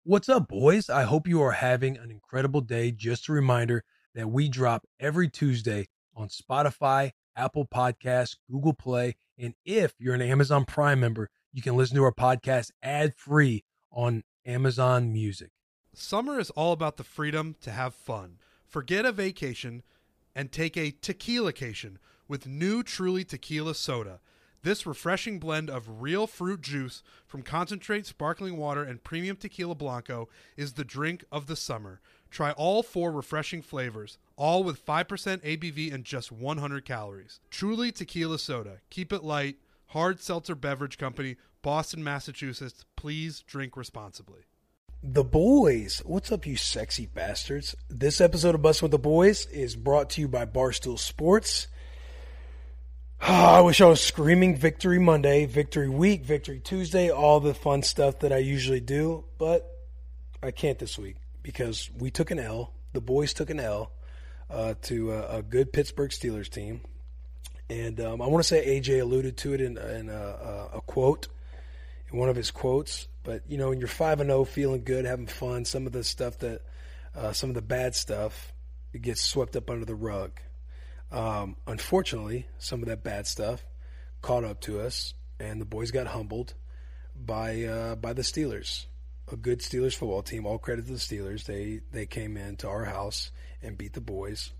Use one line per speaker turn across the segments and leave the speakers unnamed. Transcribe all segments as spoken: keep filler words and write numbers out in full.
What's up, boys? I hope you are having an incredible day. Just a reminder that we drop every Tuesday on Spotify, Apple Podcasts, Google Play, and if you're an Amazon Prime member, you can listen to our podcast ad-free on Amazon Music.
Summer is all about the freedom to have fun. Forget a vacation and take a tequila-cation with new Truly Tequila Soda. This refreshing blend of real fruit juice from concentrate, sparkling water, and premium tequila blanco is the drink of the summer. Try all four refreshing flavors, all with five percent A B V and just one hundred calories. Truly Tequila Soda. Keep it light. Hard Seltzer Beverage Company, Boston, Massachusetts. Please drink responsibly.
The boys. What's up, you sexy bastards? This episode of Bussin' with the Boys is brought to you by Barstool Sports. I wish I was screaming Victory Monday, Victory Week, Victory Tuesday, all the fun stuff that I usually do, but I can't this week because we took an L. The boys took an L uh, to a, a good Pittsburgh Steelers team. And um, I want to say A J alluded to it in, in a, a, a quote, in one of his quotes. But, you know, when you're five and oh, feeling good, having fun, some of the stuff that, uh, some of the bad stuff, it gets swept up under the rug. Um, unfortunately, some of that bad stuff caught up to us, and the boys got humbled by uh, by the Steelers, a good Steelers football team. All credit to the Steelers. They they came into our house and beat the boys.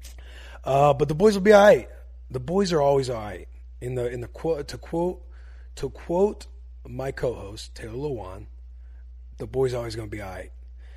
Uh, but the boys will be all right. The boys are always all right. In the in the quote to quote to quote my co-host Taylor Lewan, the boys are always going to be all right.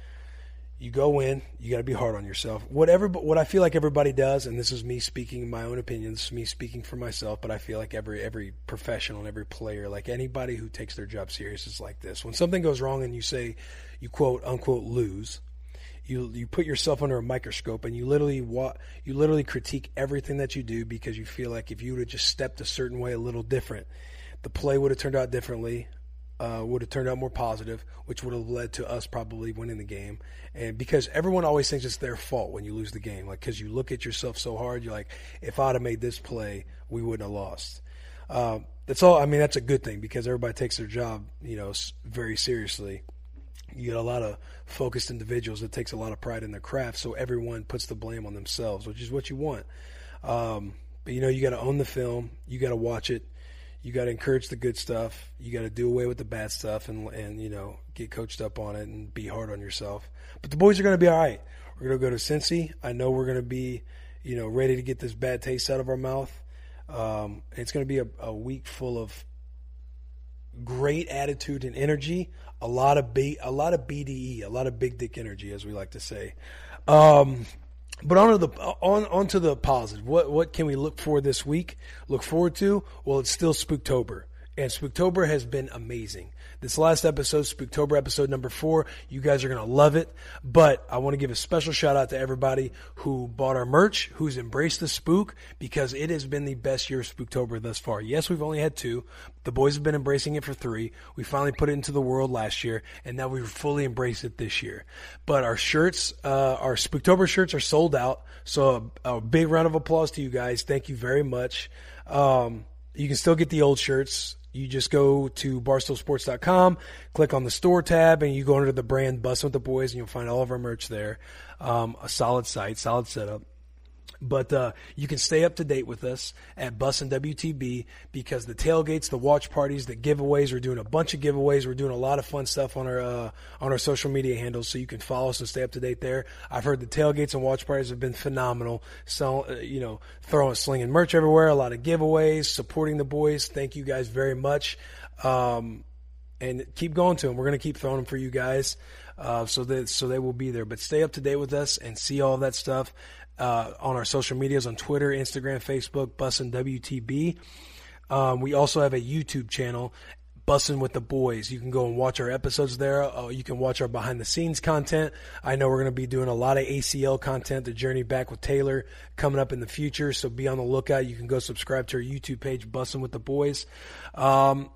You go in, you got to be hard on yourself. Whatever, but what I feel like everybody does, and this is me speaking my own opinion, this is me speaking for myself, but I feel like every every professional and every player, like anybody who takes their job serious is like this. When something goes wrong and you say, you quote unquote lose, you you put yourself under a microscope and you literally wa- you literally critique everything that you do because you feel like if you would have just stepped a certain way, a little different, the play would have turned out differently. Uh, would have turned out more positive, which would have led to us probably winning the game. And because everyone always thinks it's their fault when you lose the game, like because you look at yourself so hard, you're like, if I'd have made this play, we wouldn't have lost. Uh, that's all. I mean, that's a good thing because everybody takes their job, you know, very seriously. You get a lot of focused individuals that takes a lot of pride in their craft, so everyone puts the blame on themselves, which is what you want. Um, but you know, you got to own the film, you got to watch it. You got to encourage the good stuff. You got to do away with the bad stuff and, and, you know, get coached up on it and be hard on yourself. But the boys are going to be all right. We're going to go to Cincy. I know we're going to be, you know, ready to get this bad taste out of our mouth. Um, it's going to be a, a week full of great attitude and energy, a lot of B, a lot of B D E, a lot of big dick energy, as we like to say. Um, But on to the on onto the positive. What what can we look for this week? Look forward to? Well, it's still Spooktober, and Spooktober has been amazing. This last episode, Spooktober episode number four, you guys are gonna love it. But I want to give a special shout out to everybody who bought our merch, who's embraced the spook, because it has been the best year of Spooktober thus far. Yes, we've only had two. The boys have been embracing it for three. We finally put it into the world last year, and now we've fully embraced it this year. But our shirts, uh, our Spooktober shirts are sold out. So a, a big round of applause to you guys. Thank you very much. Um, you can still get the old shirts. You just go to barstool sports dot com, click on the store tab, and you go under the brand Bussin' with the Boys, and you'll find all of our merch there. Um, a solid site, solid setup. But uh, you can stay up to date with us at Bussin' W T B because the tailgates, the watch parties, the giveaways, we're doing a bunch of giveaways. We're doing a lot of fun stuff on our uh, on our social media handles, so you can follow us and stay up to date there. I've heard the tailgates and watch parties have been phenomenal. So, uh, you know, throwing, slinging merch everywhere, a lot of giveaways, supporting the boys. Thank you guys very much. Um, and keep going to them. We're going to keep throwing them for you guys uh, so that so they will be there. But stay up to date with us and see all of that stuff. Uh, on our social medias on Twitter, Instagram, Facebook, Bussin' W T B. Um, we also have a YouTube channel, Bussin' with the Boys. You can go and watch our episodes there. Uh, you can watch our behind-the-scenes content. I know we're going to be doing a lot of A C L content, the journey back with Taylor, coming up in the future, so be on the lookout. You can go subscribe to our YouTube page, Bussin' with the Boys. Um,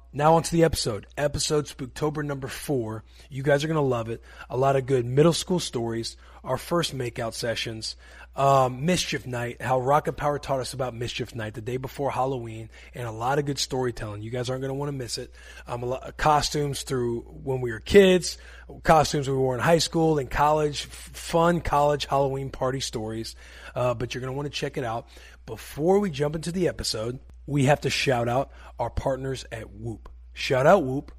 now on to the episode. Episode Spooktober number four. You guys are going to love it. A lot of good middle school stories, our first makeout sessions, um, Mischief Night, how Rocket Power taught us about Mischief Night the day before Halloween, and a lot of good storytelling. You guys aren't going to want to miss it. Um, a lot of costumes through when we were kids, costumes we wore in high school and college, f- fun college Halloween party stories. Uh, but you're going to want to check it out. Before we jump into the episode, we have to shout out our partners at Whoop. Shout out Whoop.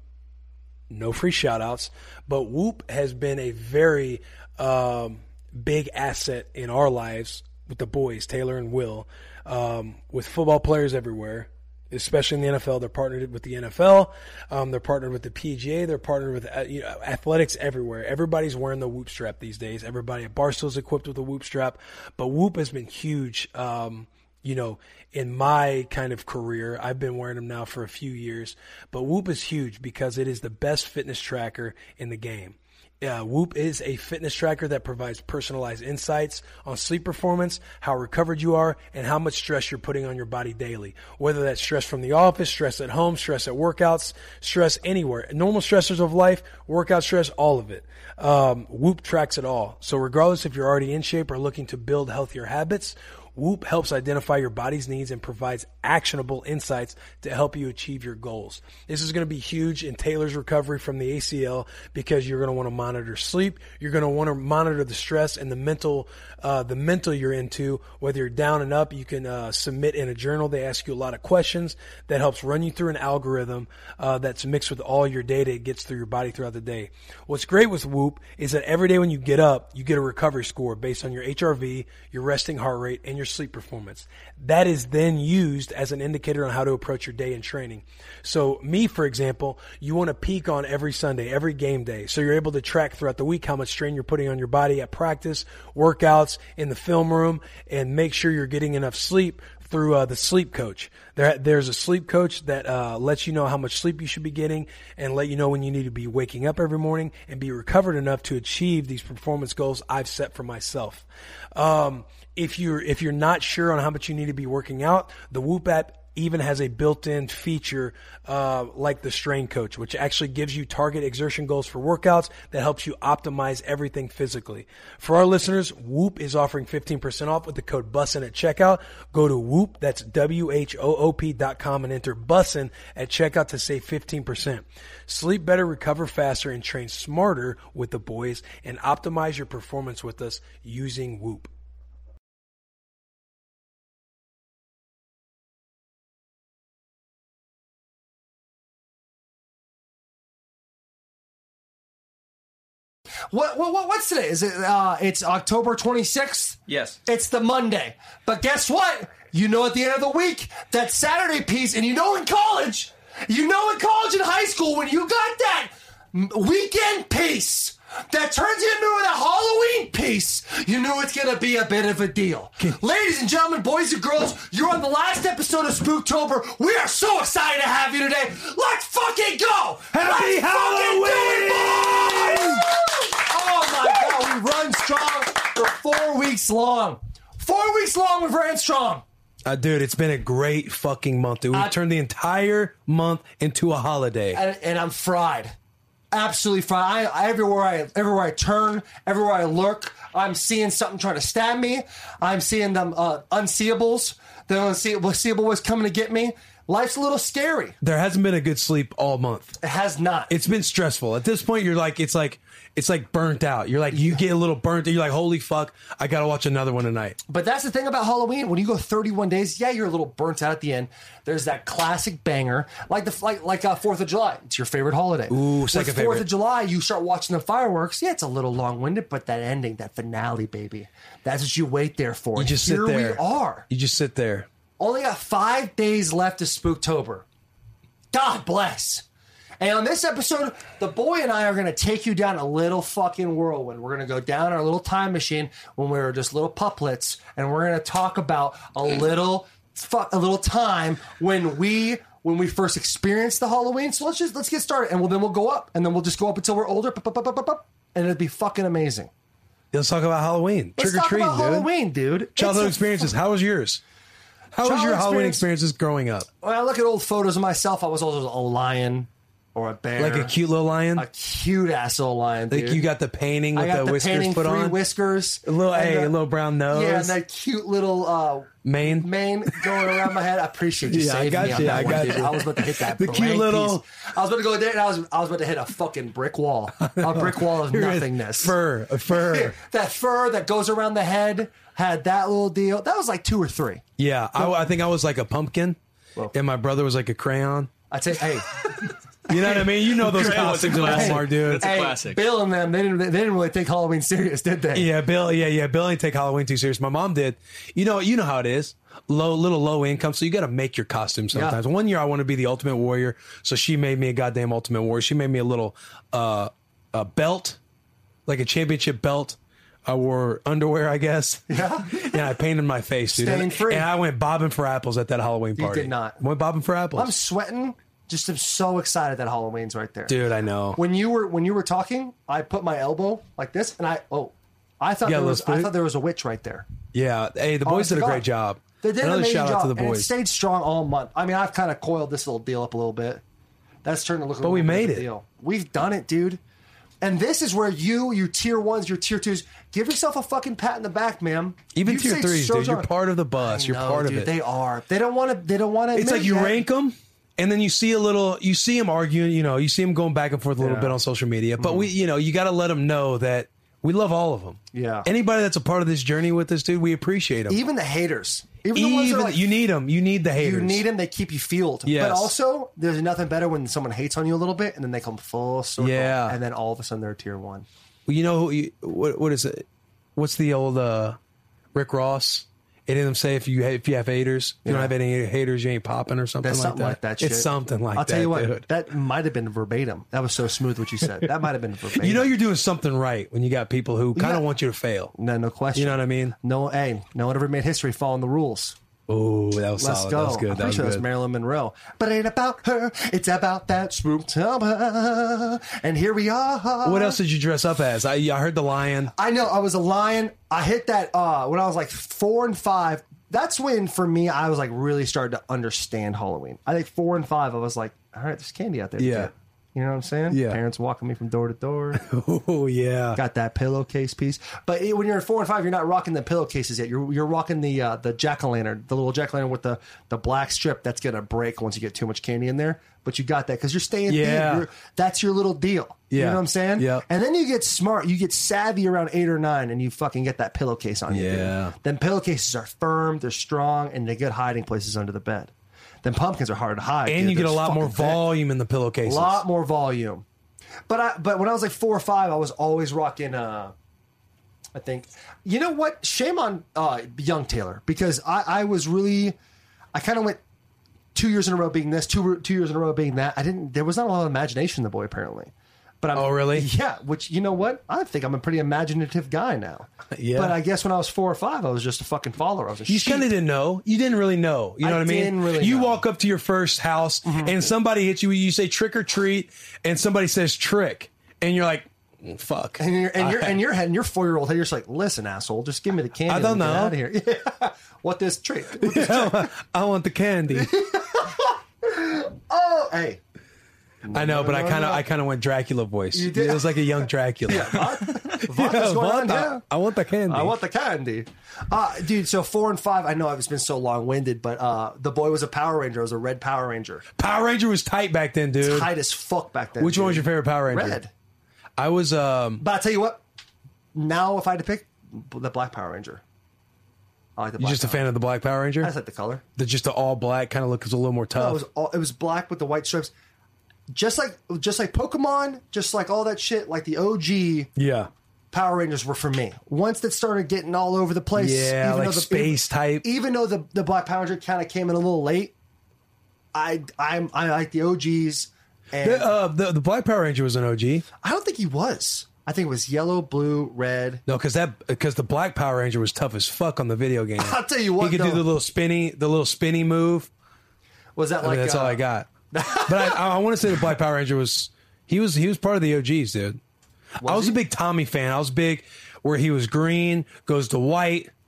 No free shout outs, but Whoop has been a very um, big asset in our lives with the boys, Taylor and Will, um, with football players everywhere, especially in the N F L. They're partnered with the N F L. Um, they're partnered with the P G A. They're partnered with uh, you know, athletics everywhere. Everybody's wearing the Whoop strap these days. Everybody at Barstool's equipped with a Whoop strap, but Whoop has been huge. Um, you know, in my kind of career, I've been wearing them now for a few years, but Whoop is huge because it is the best fitness tracker in the game. Uh, Whoop is a fitness tracker that provides personalized insights on sleep performance, how recovered you are, and how much stress you're putting on your body daily. Whether that's stress from the office, stress at home, stress at workouts, stress anywhere. Normal stressors of life, workout stress, all of it. Um, Whoop tracks it all. So regardless if you're already in shape or looking to build healthier habits, Whoop helps identify your body's needs and provides actionable insights to help you achieve your goals. This is going to be huge in Taylor's recovery from the A C L because you're going to want to monitor sleep. You're going to want to monitor the stress and the mental, uh, the mental you're into. Whether you're down and up, you can uh, submit in a journal. They ask you a lot of questions that helps run you through an algorithm uh, that's mixed with all your data it gets through your body throughout the day. What's great with Whoop is that every day when you get up, you get a recovery score based on your H R V, your resting heart rate, and your sleep performance. That is then used as an indicator on how to approach your day in training. So me, for example, you want to peak on every Sunday, every game day. So you're able to track throughout the week how much strain you're putting on your body at practice, workouts, in the film room, and make sure you're getting enough sleep through uh, the sleep coach. There, there's a sleep coach that uh, lets you know how much sleep you should be getting and let you know when you need to be waking up every morning and be recovered enough to achieve these performance goals I've set for myself. Um, if you're if you're not sure on how much you need to be working out, the Whoop app even has a built-in feature uh, like the Strain Coach, which actually gives you target exertion goals for workouts that helps you optimize everything physically. For our listeners, Whoop is offering fifteen percent off with the code BUSSIN at checkout. Go to Whoop, that's W H O O P dot com, and enter BUSSIN at checkout to save fifteen percent. Sleep better, recover faster, and train smarter with the boys, and optimize your performance with us using Whoop.
What, what what's today? Is it uh it's October twenty-sixth?
Yes.
It's the Monday. But guess what? You know at the end of the week, that Saturday piece, and you know in college, you know in college and high school when you got that weekend piece that turns into a Halloween piece, you knew it's going to be a bit of a deal. Ladies and gentlemen, boys and girls, you're on the last episode of Spooktober. We are so excited to have you today. Let's fucking go!
Happy
Let's
Halloween!
Fucking do it, boys! Oh my God, we run strong for four weeks long. Four weeks long, we've ran strong.
Uh, dude, it's been a great fucking month, dude. We've
I-
turned the entire month into a holiday.
And, and I'm fried. Absolutely fried. I, I, everywhere I everywhere I turn, everywhere I look, I'm seeing something trying to stab me. I'm seeing them uh, unseeables. The unseeable, unseeable was coming to get me. Life's a little scary.
There hasn't been a good sleep all month.
It has not.
It's been stressful. At this point, you're like, it's like, it's like burnt out. You're like, you get a little burnt. You're like, holy fuck, I gotta watch another one tonight.
But that's the thing about Halloween. When you go thirty-one days, yeah, you're a little burnt out at the end. There's that classic banger, like the like like uh, Fourth of July. It's your favorite holiday.
Ooh, second
With
favorite.
Fourth of July, you start watching the fireworks. Yeah, it's a little long-winded, but that ending, that finale, baby, that's what you wait there for.
You just
Here
sit there.
we are.
You just sit there.
Only got five days left of Spooktober. God bless. And on this episode, the boy and I are going to take you down a little fucking whirlwind. We're going to go down our little time machine when we were just little puplets, and we're going to talk about a little, fu- a little time when we when we first experienced the Halloween. So let's just let's get started, and we'll, then we'll go up, and then we'll just go up until we're older, pop, pop, pop, pop, pop, and it'll be fucking amazing.
Let's talk about Halloween.
Let's
Trick or
talk
treat,
about
dude.
Halloween, dude.
Childhood
It's a
experiences. How was yours?
How was your
Childhood
Halloween
experience-
experiences growing up?
When I look at old photos of myself, I was always a lion or a bear.
Like a cute little lion?
a cute ass old lion, dude.
Like you got the painting
I
with
got
the,
the
whiskers
painting,
put
three
on?
whiskers.
A little,
and
hey,
the-
a little brown nose.
Yeah, and that cute little uh,
mane.
mane going around my head. I appreciate you
Yeah, I
saving
got
me on
you,
that
I
one,
got
dude.
you.
I was about to hit that
The cute
blank
little-
piece. I was about to go there, and I was I was about to hit a fucking brick wall, a brick wall of
You're a
nothingness.
Fur, a fur.
That fur that goes around the head had that little deal. That was like two or three.
Yeah, I, I think I was like a pumpkin,
Whoa.
and my brother was like a crayon.
I'd say, hey,
You know what I mean? You know those
Crayon was a
costumes in
classic.
Walmart, dude.
That's a
hey,
classic.
Bill and them, they didn't they didn't really take Halloween serious, did they?
Yeah, Bill. Yeah, yeah. Bill ain't take Halloween too serious. My mom did. You know, you know how it is. Low, little low income, so you got to make your costume sometimes.
Yeah.
One year, I wanted to be the Ultimate Warrior, so she made me a goddamn Ultimate Warrior. She made me a little uh, a belt, like a championship belt. I wore underwear, I guess.
Yeah.
Yeah, I painted my face, dude.
Stain
And,
free.
and I went bobbing for apples at that Halloween
You
party.
did not.
Went bobbing for apples,
I'm sweating. Just am so excited that Halloween's right there.
dude. I know.
When you were when you were talking, I put my elbow like this, and I oh, I thought
Yeah,
there
little
was I
spook.
thought there was a witch right there.
Yeah. Hey, the boys
Honest
did
to
a great
God.
job.
They did an
Another
amazing
shout
job,
out to the
and it
boys.
stayed strong all month. I mean, I've kind of coiled this little deal up a little bit. That's starting to look. A
But
little
we
bit
made
of a
it.
Deal. We've done it, dude. And this is where you, your tier ones, your tier twos, give yourself a fucking pat in the back, man.
Even
You
tier
say
threes,
so
dude. You're
strong.
part of the bus.
I
You're
know,
part
dude,
of it.
They are. They don't want to. They don't want to.
It's like you rank them, and then you see a little, you see them arguing, you know, you see them going back and forth a little
Yeah.
bit on social media. But we, you know, you got to let them know that we love all of them.
Yeah.
Anybody that's a part of this journey with us, dude, we appreciate them.
Even the haters. Even the ones that
Even
are like,
you need them. You need the haters.
You need them. They keep you fueled.
Yes.
But also, there's nothing better when someone hates on you a little bit, and then they come full circle.
Yeah.
And then all of a sudden they're tier one.
Well, you know who you, what? What is it? What's the old uh, Rick Ross? It didn't say if you if you have haters, if you don't
Yeah.
have any haters, you ain't popping or something
That's
like
something
that.
like that. Shit.
It's something like
I'll
that.
tell you what.
dude.
That might have been verbatim. That was so smooth what you said. That might have been verbatim.
You know you're doing something right when you got people who kind of
Yeah.
want you to fail.
no, no question.
You know what I mean?
No, hey, no one ever made history following the rules.
Oh, that was
Let's
solid.
go.
That was good.
I'm
That
pretty
was
sure
good.
that's Marilyn Monroe. But it ain't about her. It's about that Spooktober. And here we are.
What else did you dress up as? I, I heard the lion.
I know I was a lion. I hit that uh, when I was like four and five. That's when, for me, I was like really started to understand Halloween. I think four and five, I was like, all right, there's candy out there. to
Yeah.
get. You know what I'm saying?
Yeah.
Parents walking me from door to door.
Oh yeah.
Got that pillowcase piece. But it- when you're four and five, you're not rocking the pillowcases yet. You're you're rocking the uh, the jack o' lantern, the little jack o' lantern with the, the black strip that's gonna break once you get too much candy in there. But you got that because you're staying.
Yeah.
You're, that's your little deal. You
Yeah.
know what I'm saying?
Yeah.
And then you get smart. You get savvy around eight or nine, and you fucking get that pillowcase on you. dude.
Yeah.
Then pillowcases are firm, they're strong, and they get hiding places under the bed. Then pumpkins are hard to hide.
And
dude.
you get a
They're
lot more
fucking thick.
volume in the pillowcases.
A lot more volume. But I but when I was like four or five, I was always rocking uh I think you know what? Shame on uh young Taylor, because I, I was really I kinda went two years in a row being this, two two years in a row being that. I didn't there was not a lot of imagination in the boy apparently. But I'm,
Oh, really?
Yeah, which you know what? I think I'm a pretty imaginative guy now.
Yeah.
But I guess when I was four or five, I was just a fucking follower. I was a
You
sheep.
kind of didn't know. You didn't really know. You know
I
what I mean?
didn't really
you
know.
walk up to your first house and somebody hits you. You say trick or treat, and somebody says trick, and you're like, "Mm, "Fuck."
And you're and you're and your head and your four year old head, you're just like, listen, asshole, just give me the candy.
I don't
and get
know.
out of here. Yeah. What this treat? What this
I want the candy.
Oh, hey.
I know, but I
no,
kind of,
no.
I kind of went Dracula voice.
You did?
It was like a young Dracula.
Vodka's
Yeah,
going
want
on,
the-
yeah.
I want the candy.
I want the candy. Uh, dude, so four and five, I know I've been so long winded, but uh, the boy was a Power Ranger. It was a red Power Ranger.
Power Ranger was tight back then, dude.
Tight as fuck back then.
Which one was
dude.
your favorite Power Ranger?
Red.
I was. um
But I tell you what, now if I had to pick, the black Power Ranger. I like the
You
black
just a
Power
fan of the Black Power
Ranger. I
Ranger?
just like the color.
The just the all black kind of looks a little more
No,
tough.
it was all, it was black with the white stripes. Just like just like Pokemon, just like all that shit, like the O G
yeah,
Power Rangers were for me. Once that started getting all over the place,
yeah, like
though the,
space type.
Even though the, the Black Power Ranger kind of came in a little late, I I'm I like the O Gs. And
The, uh, the the Black Power Ranger was an O G.
I don't think he was. I think it was yellow, blue, red.
No, because that because the Black Power Ranger was tough as fuck on the video game.
I'll tell you what,
he could do
though.
the little spinny, the little spinny move.
Was that
I mean,
like
that's
uh,
all I got. But I, I want to say the Black Power Ranger was he was he was part of the O Gs, dude. I was
he?
a big Tommy fan. I was big where he was green, goes to white,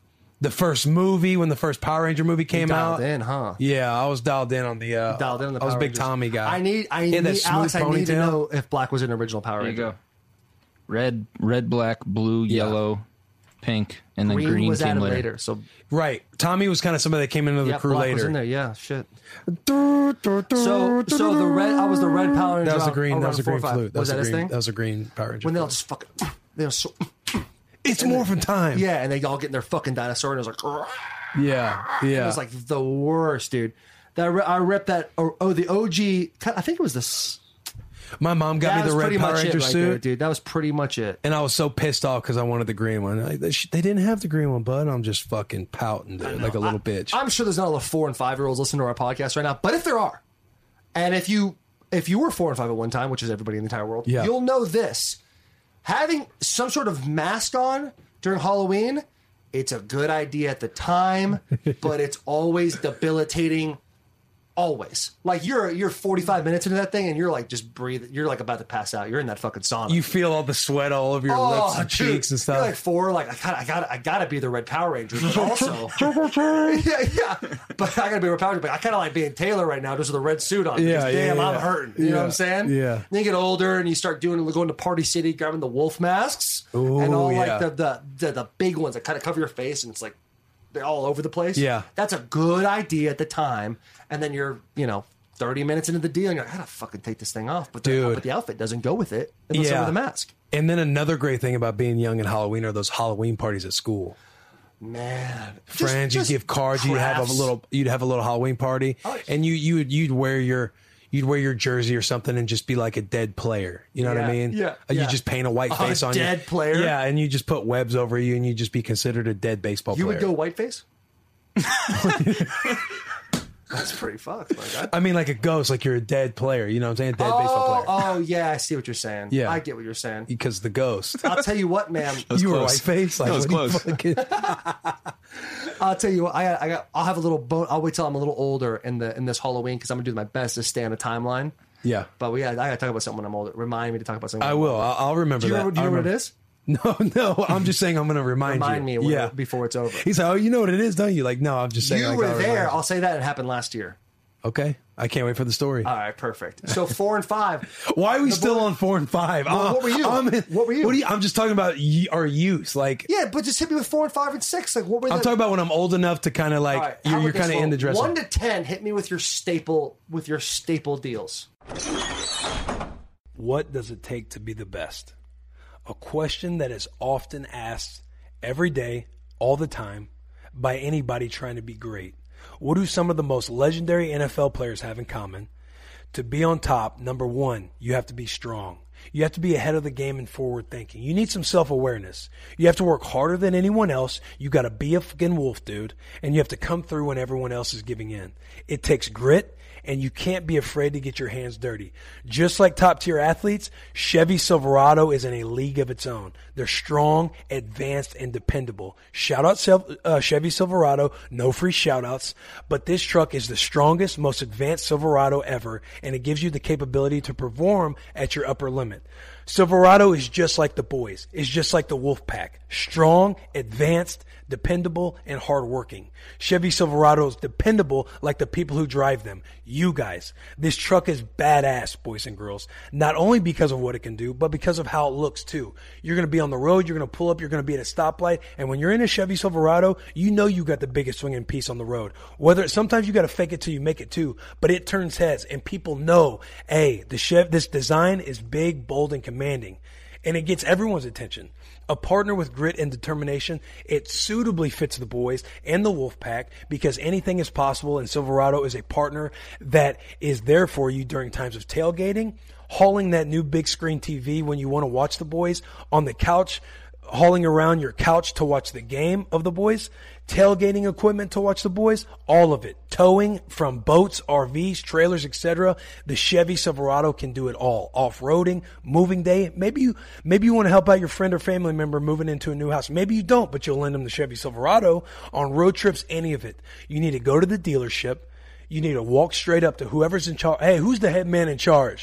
The first movie, when the first Power Ranger movie came
dialed
out.
in, huh?
Yeah, I was dialed in on the. Uh,
Dialed in on the
I was a
Power
big
Rangers.
Tommy guy.
I need, I
He had that
need,
smooth
Alex, I need to
ponytail.
know if Black was an original Power
There you
Ranger.
go. Red, red, black, blue,
Yeah.
yellow, pink, and then
Green,
green,
was
came
added
later.
later. So
Right, Tommy was kind of somebody that came into the
yeah,
crew
Black
later.
was in there. Yeah, shit. So, so the red, I was the red Power Ranger.
That was a
on-
green. That
around
was a
four or
green
five.
flute. That
Was
was,
that
a
his
green.
thing?
That was a green Power Ranger.
When they all
flute.
just fucking, they were so,
It's morphin' time.
yeah, and they all get in their fucking dinosaur, and it was like,
yeah, yeah.
it was like the worst, dude. That re- I ripped that. Oh, oh, the O G. I think it was this.
My mom got
That
me the
was
red
pretty
Power
much
Ranger
it right
suit,
there, dude. That was pretty much it.
and I was so pissed off because I wanted the green one. I, they, sh- they didn't have the green one, bud. I'm just fucking pouting, dude, like a little bitch.
I'm sure there's not a lot of four and five year olds listening to our podcast right now, but if there are, and if you if you were four and five at one time, which is everybody in the entire world,
Yeah.
you'll know this: having some sort of mask on during Halloween, it's a good idea at the time, but it's always debilitating. Always, like you're you're forty-five minutes into that thing, and you're like just breathe. You're like about to pass out. You're in that fucking sauna.
You feel all the sweat all over your lips and
Oh, dude,
cheeks and stuff.
You're like four, like I gotta, I gotta, I gotta be the Red Power Ranger, but also, yeah, yeah. But I gotta be a Red Power Ranger. But I kind of like being Taylor right now, just with a red suit on.
Yeah,
because,
yeah,
damn, I'm
yeah.
hurting. You know what I'm
Yeah,
saying?
yeah.
Then you get older and you start doing, going to Party City, grabbing the wolf masks
Ooh,
and all
yeah.
like the, the the the big ones that kind of cover your face, and it's like they're all over the place.
Yeah.
That's a good idea at the time, and then you're, you know. thirty minutes into the deal, and you're like, I gotta fucking take this thing off. But the,
Dude.
but the outfit doesn't go with it unless
Yeah.
over the mask.
And then another great thing about being young and Halloween are those Halloween parties at school.
Man,
Friends,
Just-
you
just
give cards. You have a
crafts.
little. You'd have a little Halloween party,
Oh,
and you you would you'd wear your you'd wear your jersey or something and just be like a dead player. You know what I
Yeah,
mean?
yeah,
You
yeah.
just paint a white
A
face on
dead
you.
player?
Yeah, and you just put webs over you, and you just be considered a dead baseball
You
player.
would go whiteface? That's pretty fucked. Like that.
I mean, like a ghost, like you're a dead player. You know what I'm saying? A dead
oh,
baseball player.
oh, yeah, I see what you're saying.
Yeah.
I get what you're saying.
Because the ghost.
I'll tell you what, man.
was
you were
close.
white face. Like,
That was
what do you
close.
fucking-
I'll tell you what. I got. I got. I'll have a little. Bo- I'll wait till I'm a little older in the in this Halloween because I'm gonna do my best to stay on a timeline.
yeah,
But we. Got, I gotta talk about something when I'm older. Remind me to talk about something. when
I
I'm
will.
older.
I'll, I'll remember
Do you
that.
remember? Do you
I'll
know what it
remember.
is?
No, no. I'm just saying. I'm going to remind,
Remind
you.
me when,
Yeah.
before it's over.
He's like, oh, you know what it is, don't you? Like, no, I'm just saying.
You
like,
were
I'll
there.
remind you.
I'll say that. It happened last year.
Okay, I can't wait for the story.
All right, perfect. So four and five.
Why are we
The
still
boy-
on four and five?
Well,
Uh,
what were you?
I'm in-
What were you?
What are you? I'm just talking about y- our youth. Like,
Yeah, but just hit me with four and five and six. Like, what were the?
I'm talking about when I'm old enough to kind of like
All right, how
you're,
about
you're
this
kind of
one?
into dressing.
One to ten. Hit me with your staple with your staple deals.
What does it take to be the best? A question that is often asked every day, all the time, by anybody trying to be great. What do some of the most legendary N F L players have in common? To be on top, number one, you have to be strong. You have to be ahead of the game and forward thinking. You need some self-awareness. You have to work harder than anyone else. You got to be a fucking wolf, dude. And you have to come through when everyone else is giving in. It takes grit, and you can't be afraid to get your hands dirty. Just like top-tier athletes, Chevy Silverado is in a league of its own. They're strong, advanced, and dependable. Shout out Sil- uh, Chevy Silverado. No free shout-outs. But this truck is the strongest, most advanced Silverado ever, and it gives you the capability to perform at your upper limit. Silverado is just like the boys. It's just like the wolf pack. Strong, advanced, dependable, and hardworking. Chevy Silverado is dependable like the people who drive them. You guys. This truck is badass, boys and girls. Not only because of what it can do, but because of how it looks too. You're going to be on the road, you're going to pull up, you're going to be at a stoplight, and when you're in a Chevy Silverado, you know you got the biggest swinging piece on the road. Whether sometimes you got to fake it till you make it too, but it turns heads, and people know, hey, the Chev, this design is big, bold, and commanding. And it gets everyone's attention. A partner with grit and determination, it suitably fits the boys and the wolf pack because anything is possible, and Silverado is a partner that is there for you during times of tailgating, hauling that new big screen T V when you want to watch the boys, on the couch, hauling around your couch to watch the game of the boys, tailgating equipment to watch the boys, all of it. Towing from boats, R Vs, trailers, et cetera. The Chevy Silverado can do it all. Off-roading, moving day. Maybe you maybe you want to help out your friend or family member moving into a new house. Maybe you don't, but you'll lend them the Chevy Silverado on road trips, any of it. You need to go to the dealership. You need to walk straight up to whoever's in charge. Hey, who's the head man in charge?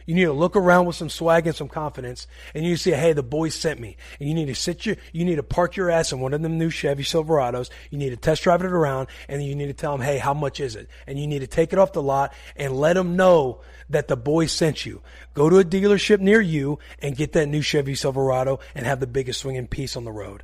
You need to look around with some swag and some confidence, and you say, hey, the boys sent me. And you need to sit your, you need to park your ass in one of them new Chevy Silverados. You need to test drive it around, and you need to tell them, hey, how much is it? And you need to take it off the lot and let them know that the boys sent you. Go to a dealership near you and get that new Chevy Silverado and have the biggest swinging piece on the road.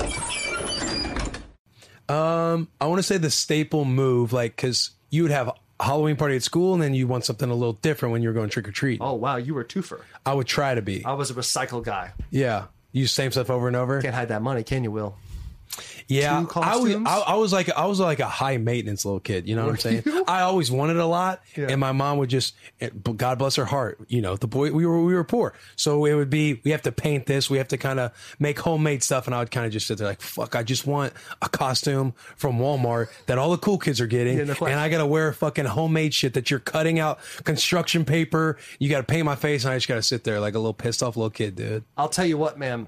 Um, I want to say the staple move, like, because you would have a Halloween party at school and then you want something a little different when you're going trick or treat.
Oh, wow. You were a twofer.
I would try to be.
I was a recycle guy.
Yeah. Use same stuff over and over.
Can't hide that money, can you, Will?
Yeah,
Two
I was,
costumes?
I, I was like I was like a high maintenance little kid. You know what I'm saying? I always wanted a lot,
Yeah.
and my mom would just, God bless her heart. You know, the boy we were we were poor, so it would be we have to paint this, we have to kind of make homemade stuff, and I would kind of just sit there like, fuck, I just want a costume from Walmart that all the cool kids are getting,
Yeah, no question.
and I gotta wear fucking homemade shit that you're cutting out construction paper. You got to paint my face, and I just gotta sit there like a little pissed off little kid, dude.
I'll tell you what, man.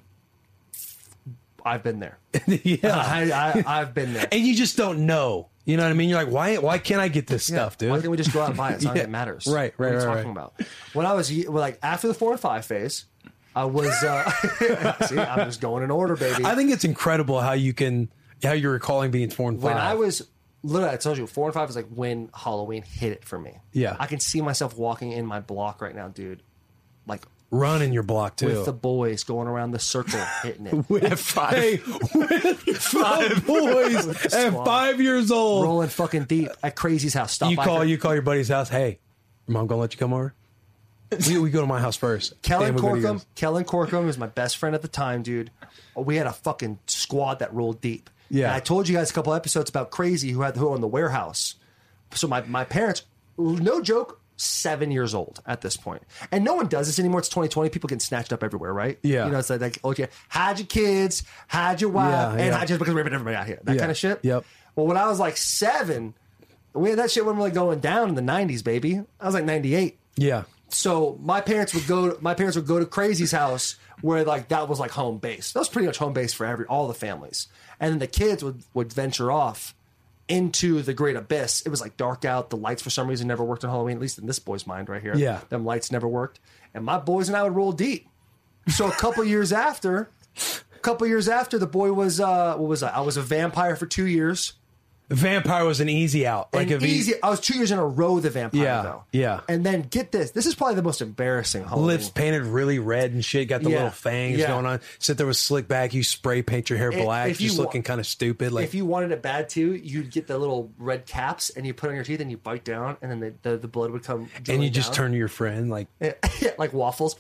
I've been there.
Yeah,
I, I, I've been there.
and you just don't know. You know what I mean? You're like, why? Why can't I get this stuff, dude?
Why can't we just go out and buy it? It's not
Yeah.
like it matters.
Right,
What are
right,
you
right,
talking
right.
about? When I was ye- well, like after the four and five phase, I was. Uh, see, I'm just going in order, baby.
I think it's incredible how you can how you're recalling being four and five.
when I was literally, I told you, four and five was like when Halloween hit it for me.
Yeah.
I can see myself walking in my block right now, dude. Like
running your block too.
with the boys going around the circle, hitting it.
At five, hey, with five boys at
Squad.
five years old.
Rolling fucking deep at Crazy's house. Stop
You
by
call
for-
you call your buddy's house. Hey, your mom gonna let you come over? We, we go to my house first.
Kellen
Then we go to
Corkum.
yours.
Kellen Corkum was my best friend at the time, dude. We had a fucking squad that rolled deep.
Yeah.
And I told you guys a couple episodes about Crazy who had who owned the warehouse. So my, my parents, no joke, seven years old at this point. And no one does this anymore. It's twenty twenty. People get snatched up everywhere, right?
Yeah.
You know, it's like, like okay, hide your kids, hide your wife,
Yeah,
and
yeah.
hide just because we're ripping everybody out here. That
Yeah.
kind of shit.
Yep.
Well, when I was like seven, we had that shit wasn't really going down in the nineties, baby. I was like ninety-eight.
Yeah.
So my parents would go. My parents would go to Crazy's house, where like that was like home base. That was pretty much home base for every all the families. And then the kids would would venture off into the great abyss. It was like dark out. The lights for some reason never worked on Halloween. At least in this boy's mind right here.
Yeah.
them lights never worked. And my boys and I would roll deep. So a couple years after, a couple years after, the boy was uh, what was I? I was a vampire for two years.
Vampire was an easy out. Like
Like
if he
easy. I was two years in a row the vampire
Yeah,
though.
yeah.
And then get this. This is probably the most embarrassing Halloween.
lips painted really red and shit, got the
Yeah.
little fangs
Yeah.
going on. Sit there with slick back, you spray paint your hair
If-
black,
if you
just
wa-
looking kind of stupid. Like
If you wanted it bad too, you'd get the little red caps and you put on your teeth and you bite down, and then the the, the blood would come.
and
drilling
you just
down.
turn to your friend like
yeah, like waffles.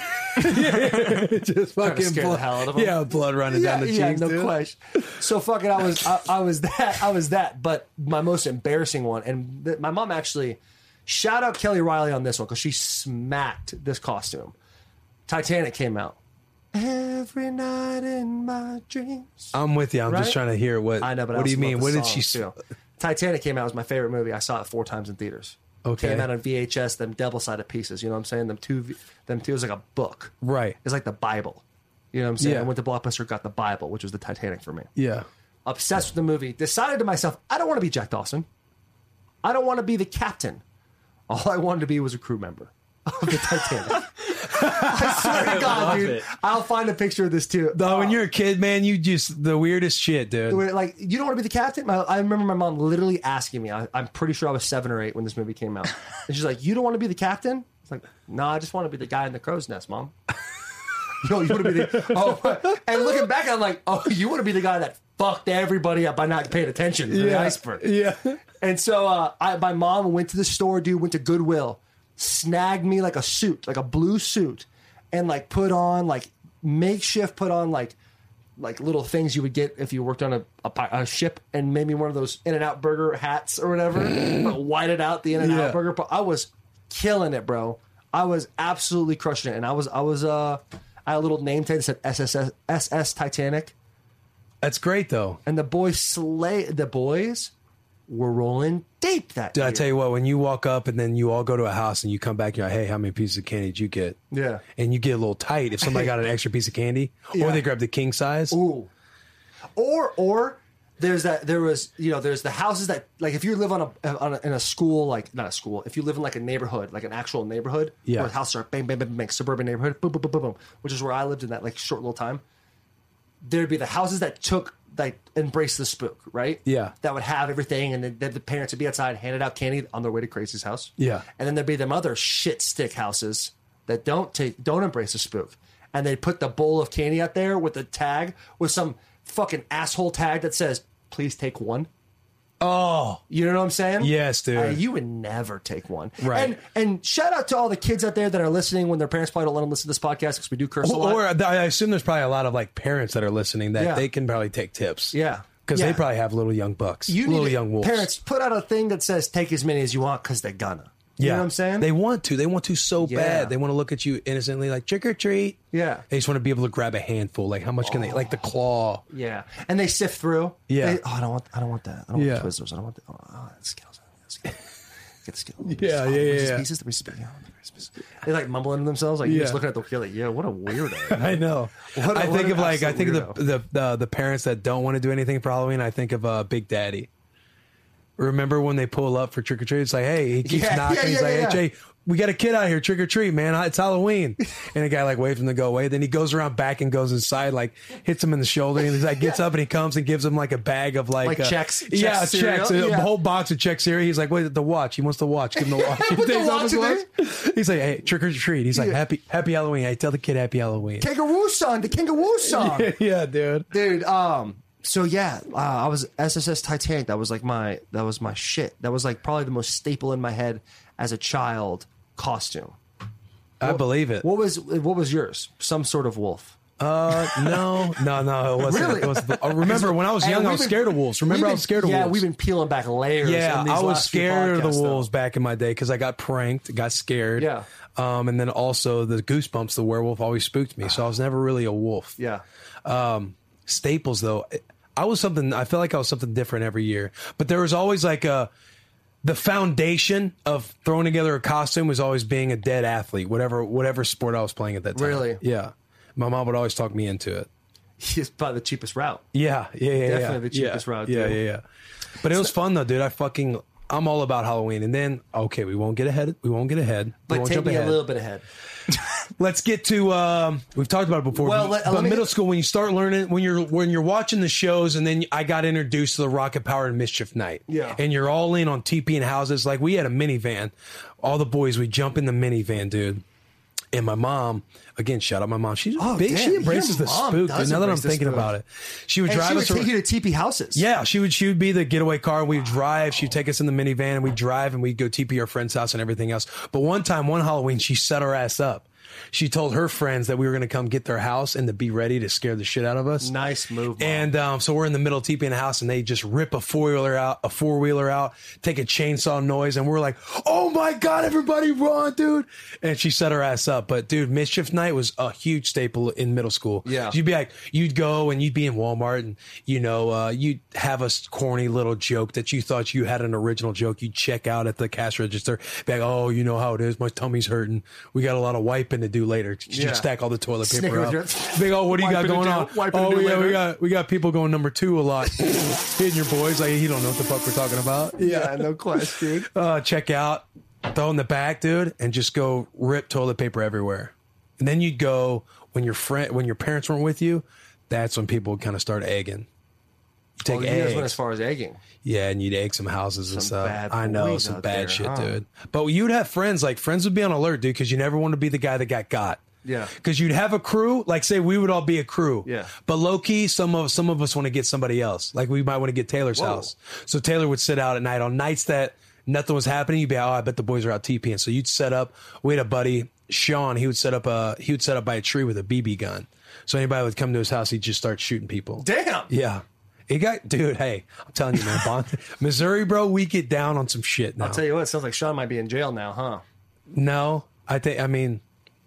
just fucking
scare the
blood,
hell out of 'em.
yeah, blood running
Yeah,
down the cheeks.
yeah, no
dude.
question. So fucking, I was I, I was that I was that, but my most embarrassing one, and th- my mom actually shout out Kelly Riley on this one because she smacked this costume. Titanic came out. Every night in my dreams.
I'm with you. I'm
Right?
just trying to hear what.
I know, but I
what do you
also
mean?
love
What
the
did she?
song,
s-
too. Titanic came out. It was my favorite movie. I saw it four times in theaters.
Okay.
Came out on V H S. Them double-sided pieces. You know what I'm saying? Them two. V- Them two. It was like a book.
Right.
It's like the Bible. You know what I'm saying?
Yeah.
I went to Blockbuster, got the Bible, which was the Titanic for me.
Yeah.
Obsessed with the movie. Decided to myself, I don't want to be Jack Dawson. I don't want to be the captain. All I wanted to be was a crew member of the Titanic. I swear to God, dude.
it.
I'll find a picture of this too.
Though when
Oh.
you're a kid, man, you just the weirdest shit, dude.
Where, like, you don't want to be the captain? My, I remember my mom literally asking me. I, I'm pretty sure I was seven or eight when this movie came out. And she's like, you don't want to be the captain? It's like, no, I just want to be the guy in the crow's nest, Mom. No, you want to be the... Oh, and looking back, I'm like, oh, you want to be the guy that fucked everybody up by not paying attention to the
Yeah.
iceberg.
Yeah.
And so uh, I, my mom went to the store, dude, went to Goodwill, snagged me like a suit, like a blue suit, and like put on like makeshift, put on like like little things you would get if you worked on a, a, pi- a ship, and made me one of those In-N-Out burger hats or whatever, but whited out the In-N-Out
Yeah.
burger. But I was killing it, bro. I was absolutely crushing it, and I was I was uh I had a little name tag that said S S S, S S Titanic.
That's great though.
And the boys slay the boys were rolling deep that
Dude,
year.
I tell you what, when you walk up and then you all go to a house and you come back, you're like, hey, how many pieces of candy did you get?
Yeah.
And you get a little tight if somebody got an extra piece of candy
Yeah.
or they grabbed the king size.
Ooh. Or or There's that. There was, you know, there's the houses that, like, if you live on a, on a in a school, like not a school, if you live in like a neighborhood, like an actual neighborhood,
Yeah.
where houses are bang, bang, bang, bang, suburban neighborhood, boom, boom, boom, boom, boom, which is where I lived in that like short little time. There'd be the houses that took, like, embrace the spook, right?
Yeah.
That would have everything, and then the parents would be outside, handed out candy on their way to Crazy's house.
Yeah.
And then there'd be them other shit stick houses that don't take, don't embrace the spook, and they put the bowl of candy out there with the tag, with some fucking asshole tag that says, "Please take one."
Oh,
You know what I'm saying?
yes, dude.
Uh, you would never take one.
Right.
And and shout out to all the kids out there that are listening when their parents probably don't let them listen to this podcast because we do curse a lot.
or, or I assume there's probably a lot of like parents that are listening that
Yeah.
they can probably take tips.
Yeah.
Because
Yeah.
they probably have little young bucks,
You
little
need to-
young wolves.
Parents, put out a thing that says take as many as you want because they're gonna. You
yeah,
know what I'm saying?
They want to. They want to so
Yeah.
bad. They want to look at you innocently, like trick or treat.
Yeah.
They just want to be able to grab a handful. Like how much can they? Like the claw.
Yeah, and they sift through.
Yeah.
They- oh, I don't want. I don't want that. I don't
Yeah.
want Twizzlers. I don't want. The, oh, oh, that's Skittles. Skittles. Get the Skittles.
Yeah,
Oh,
yeah, yeah,
Reese's
yeah.
Pieces, the Reese's Pieces. Oh, the Reese's Pieces. They like mumbling to themselves, like you're just
Yeah.
looking at the kid, like, yeah, what a weirdo.
I know.
What a-
I
what
think
an
of like I
absolute
think of the the, the the parents that don't want to do anything for Halloween. I think of uh, Big Daddy. Remember when they pull up for trick or treat? It's like, hey, he keeps
Yeah,
knocking.
yeah,
He's
yeah,
like,
yeah.
hey, Jay, we got a kid out here, trick or treat, man. It's Halloween. And the guy like waves him to go away. Then he goes around back and goes inside, like hits him in the shoulder. And he's like, gets up and he comes and gives him like a bag of like,
Like
uh,
checks-
yeah,
checks
checks,
cereal?
a
Yeah.
whole box of check cereal. He's like, wait, the watch. He wants the watch. Give him the watch. He
Put the
takes off his
watch in
watch. He's like, hey, trick or treat. He's like, happy, happy Halloween. Hey, tell the kid happy Halloween.
Kangaroo song, the Kangaroo song.
Yeah, dude.
Dude, um, so yeah, uh, I was S S S Titanic. That was like my, that was my shit. That was like probably the most staple in my head as a child costume.
I believe it.
What was, what was yours? Some sort of wolf.
Uh, no, no, no, it wasn't.
Really?
It was the, uh, remember when I was
And
young, I
we've
was
been-
scared of wolves. Remember,
we've
I was
been-
scared of
yeah,
wolves.
we've been peeling back layers.
Yeah,
in these
I was
last few
scared of the
podcasts,
wolves
though.
back in my day because I got pranked, got scared.
Yeah.
Um, and then also the goosebumps, the werewolf always spooked me. So I was never really a wolf.
Yeah.
Staples though, I was something. I felt like I was something different every year. But there was always like a. The foundation of throwing together a costume was always being a dead athlete, whatever whatever sport I was playing at that time.
Really?
Yeah. My mom would always talk me into it.
It's probably the cheapest route.
Yeah, yeah, yeah,
Definitely
yeah.
the cheapest
yeah,
route,
Yeah,
too.
yeah, yeah. But it was fun though, dude. I fucking I'm all about Halloween. And then okay, we won't get ahead. We won't get ahead. We
But
won't
take
jump
me
ahead.
a little bit ahead.
Let's get to. Um, we've talked about it before.
Well,
but,
let-
but
let me-
middle school, when you start learning, when you're when you're watching the shows, and then I got introduced to the Rocket Power and Mischief Night.
Yeah.
And you're all in on T P and houses. Like we had a minivan. All the boys, we jump in the minivan, dude. And my mom, again, shout out my mom. She's
Oh,
big.
damn,
she embraces
your
the
mom
spook,
does
dude. Now that I'm
embrace the
thinking
spook.
about it, she would
And
drive
she would
us.
take
around-
you to T P houses.
Yeah, she would she would be the getaway car. And we'd drive. She'd take us in the minivan and we'd drive and we'd go T P our friend's house and everything else. But one time, one Halloween, she set her ass up. She told her friends that we were going to come get their house and to be ready to scare the shit out of us.
Nice move, Mom.
And um, so we're in the middle of T P in the house, and they just rip a four wheeler out, a four wheeler out, take a chainsaw noise, and we're like, "Oh my god, everybody run, dude!" And she set her ass up. But dude, Mischief Night was a huge staple in middle school.
Yeah.
you'd be like, you'd go and you'd be in Walmart, and you know, uh, you'd have a corny little joke that you thought you had an original joke. You'd check out at the cash register, be like, "Oh, you know how it is. My tummy's hurting. We got a lot of wiping to do later." You'd
Yeah.
stack all the toilet paper
Snicker
up.
with
Big, oh, what do you got
Wiping it
going
down,
on?
wiping it
Oh,
down
yeah, we
later.
got we got people going number two a lot. Hitting your boys like he don't know what the fuck we're talking about.
Yeah, no question.
Uh, check out, throw in the back, dude, and just go rip toilet paper everywhere. And then you'd go when your friend when your parents weren't with you. That's when people would kind of start egging. Take
Oh, you guys went as
eggs.
far as egging.
Yeah, and you'd egg some houses and
Some
stuff.
bad
I know,
boys
some
out
bad
there,
shit,
huh?
dude. But you'd have friends, like friends would be on alert, dude, because you never want to be the guy that got got.
Yeah.
Because you'd have a crew, like say we would all be a crew.
Yeah.
But low key, some of some of us want to get somebody else. Like we might want to get Taylor's
Whoa.
house. So Taylor would sit out at night on nights that nothing was happening. You'd be like, oh, I bet the boys are out TPing. So you'd set up. We had a buddy, Sean. He would set up a he would set up by a tree with a B B gun. So anybody would come to his house, he'd just start shooting people.
Damn.
Yeah. It got, dude, hey, I'm telling you, man, Bond, Missouri, bro, we get down on some shit now.
I'll tell you what, it sounds like Sean might be in jail now, huh?
No, I think, I mean,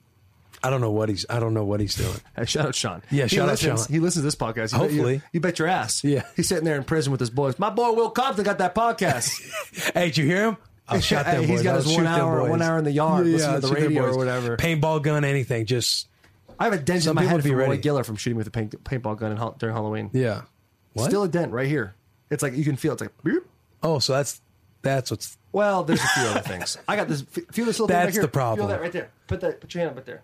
I don't know what he's, I don't know what he's doing.
Hey, shout out Sean.
Yeah,
he
shout out
listens,
Sean.
He listens to this podcast. You bet-
Hopefully.
you, you bet your ass.
Yeah.
He's sitting there in prison with his boys. My boy Will Compton got that podcast.
Hey, did you hear him? I'll shot them
Hey, he's
boys.
got
I'll
his
shoot
one
them
hour-
boys.
one hour in the yard, listening to
I'll
the
shoot them
radio or
boys.
whatever.
Paintball gun, anything. Just,
I have a dent
Some
in my
people
head
would be
from Roy
ready.
Giller from shooting with a paint, paintball gun in, Hall- during Halloween.
yeah. What?
Still a dent right here. It's like you can feel it's like. Boop.
Oh, so that's that's what's.
Well, there's a few other things. I got this. Feel this little thing
That's
right here.
the problem.
Feel that right there. Put that. Put your hand up right there.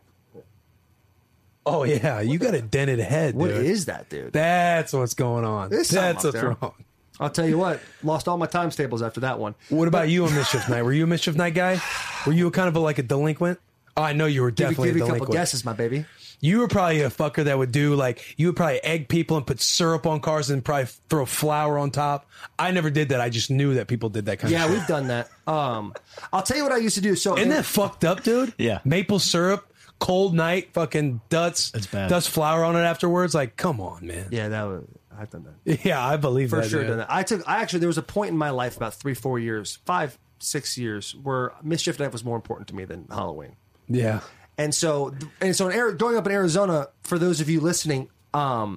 Oh yeah, you got a dented head,
What
dude.
is that, dude?
That's what's going on.
There's something
That's
up
what's
there.
wrong.
I'll tell you what. Lost all my times tables after that one.
What about you on Mischief Night? Were you a Mischief Night guy? Were you kind of a, like a delinquent? Oh, I know you were
Give,
definitely
give
a
you a couple
delinquent.
guesses, my baby.
You were probably a fucker that would do like you would probably egg people and put syrup on cars and probably throw flour on top. I never did that. I just knew that people did that kind
Yeah,
of shit.
we've done that. Um, I'll tell you what I used to do. So
Isn't that fucked up, dude?
Yeah.
Maple syrup, cold night, fucking duts,
That's bad.
dust flour on it afterwards. Like, come on, man.
Yeah, that was. I've done that.
Yeah, I believe
For
that.
sure
dude.
done that. I took I actually there was a point in my life about three, four years, five, six years, where Mischief Night was more important to me than Halloween.
Yeah.
And so and so in Ari- growing up in Arizona, for those of you listening, um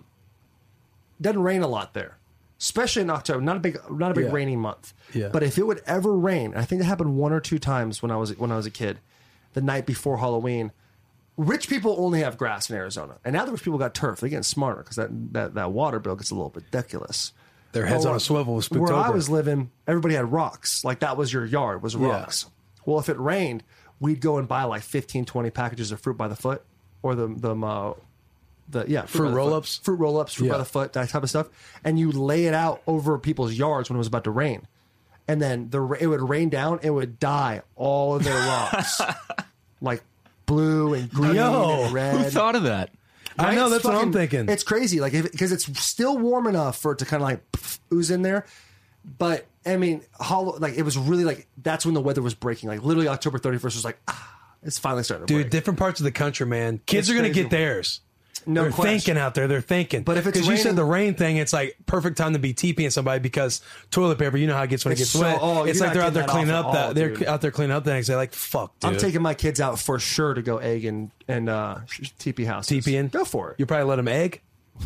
doesn't rain a lot there. Especially in October. Not a big not a big
Yeah.
rainy month.
Yeah.
But if it would ever rain, I think it happened one or two times when I was when I was a kid, the night before Halloween. Rich people only have grass in Arizona, and now the rich people got turf. They're getting smarter because that, that, that water bill gets a little ridiculous.
Their heads
Well,
on a swivel was
Where I
Spooktober.
was living, everybody had rocks. Like that was your yard, was rocks. Well, if it rained, we'd go and buy like fifteen, twenty packages of fruit by the foot, or the the uh, the yeah
Fruit
by the
roll-ups?
foot. fruit roll ups, fruit by
Yeah.
the foot, that type of stuff, and you lay it out over people's yards when it was about to rain, and then the it would rain down, it would dye all of their rocks, like blue and green
Yo,
and red.
Who thought of that?
I know,
It's
that's what I'm
fucking-
thinking.
It's crazy, like because it's still warm enough for it to kind of like pff, ooze in there. But I mean, hollow, like it was really like that's when the weather was breaking. Like literally October thirty-first was like, ah, it's finally starting to
Dude,
break.
different parts of the country, man. Kids
It's
are going to
crazy.
get theirs.
No
They're
question.
thinking out there. They're thinking.
But if it's
because you said
raining-
the rain thing, it's like perfect time to be TPing somebody because toilet paper, you know how it gets when
It's
it gets
so-
wet.
oh,
it's
you're
like
not
they're out there
getting
cleaning
that
up
off
that.
at all,
They're
dude.
out there cleaning up things. They're like, fuck, dude.
I'm taking my kids out for sure to go egg and and uh, T P houses.
TPing.
Go for it.
You probably let them egg.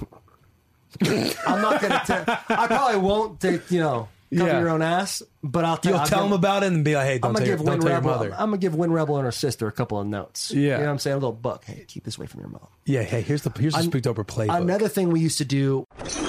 I'm not gonna. T- I probably won't take you know cover
Yeah.
your own ass, but I'll. T-
You'll
I'll
tell
give-
them about it and be like, hey,
I'm
don't
gonna
tell, your,
give
don't
Win
tell your
Rebel.
mother.
I'm gonna give Win Rebel and her sister a couple of notes.
Yeah.
You know what I'm saying? A little buck. Hey, keep this away from your mom.
Yeah, hey, here's the here's the
An-
Spooktober playbook.
Another thing we used to do.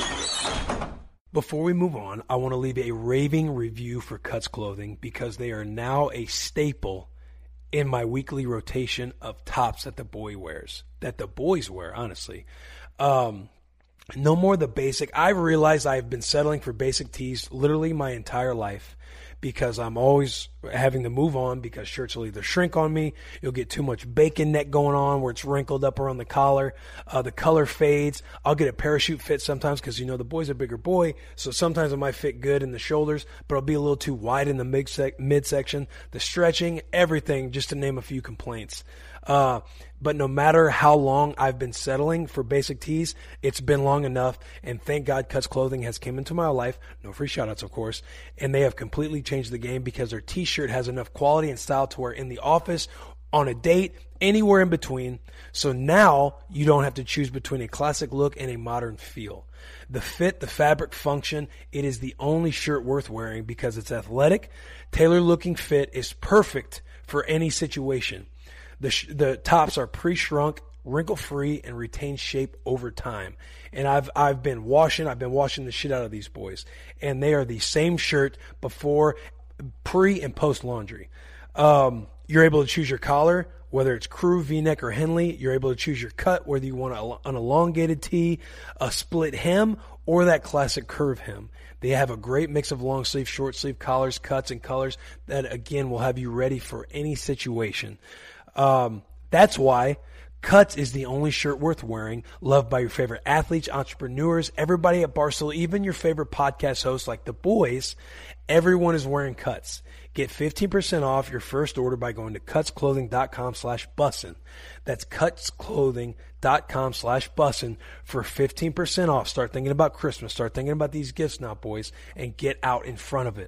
Before we move on, I want to leave a raving review for Cuts Clothing because they are now a staple in my weekly rotation of tops that the boy wears, that the boys wear, honestly. Um, no more the basic. I've realized I've been settling for basic tees literally my entire life because I'm always having to move on because shirts will either shrink on me, you'll get too much bacon neck going on where it's wrinkled up around the collar, uh, the color fades, I'll get a parachute fit sometimes because, you know, the boy's a bigger boy, so sometimes it might fit good in the shoulders, but it'll be a little too wide in the mid sec- midsection, the stretching, everything, just to name a few complaints. Uh, but no matter how long I've been settling for basic tees, it's been long enough. And thank God Cuts Clothing has come into my life. No free shout outs, of course. And they have completely changed the game because their t-shirt has enough quality and style to wear in the office, on a date, anywhere in between. So now you don't have to choose between a classic look and a modern feel. The fit, the fabric, function, it is the only shirt worth wearing because it's athletic. Tailored looking fit is perfect for any situation. The, sh- the tops are pre-shrunk, wrinkle-free, and retain shape over time. And I've I've been washing, I've been washing the shit out of these boys. And they are the same shirt before, pre and post laundry. Um, you're able to choose your collar, whether it's crew, V-neck, or Henley. You're able to choose your cut, whether you want a, an elongated tee, a split hem, or that classic curve hem. They have a great mix of long sleeve, short sleeve collars, cuts, and colors that, again, will have you ready for any situation. Um, that's why Cuts is the only shirt worth wearing, loved by your favorite athletes, entrepreneurs, everybody at Barstool, even your favorite podcast hosts like the boys. Everyone is wearing Cuts. Get fifteen percent off your first order by going to cutsclothing.com slash bussin. That's cutsclothing.com slash bussin for fifteen percent off. Start thinking about Christmas. Start thinking about these gifts now, boys, and get out in front of it.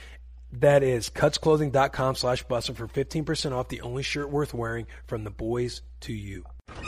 That is cutsclothing.com slash bussin for fifteen percent off the only shirt worth wearing from the boys to you.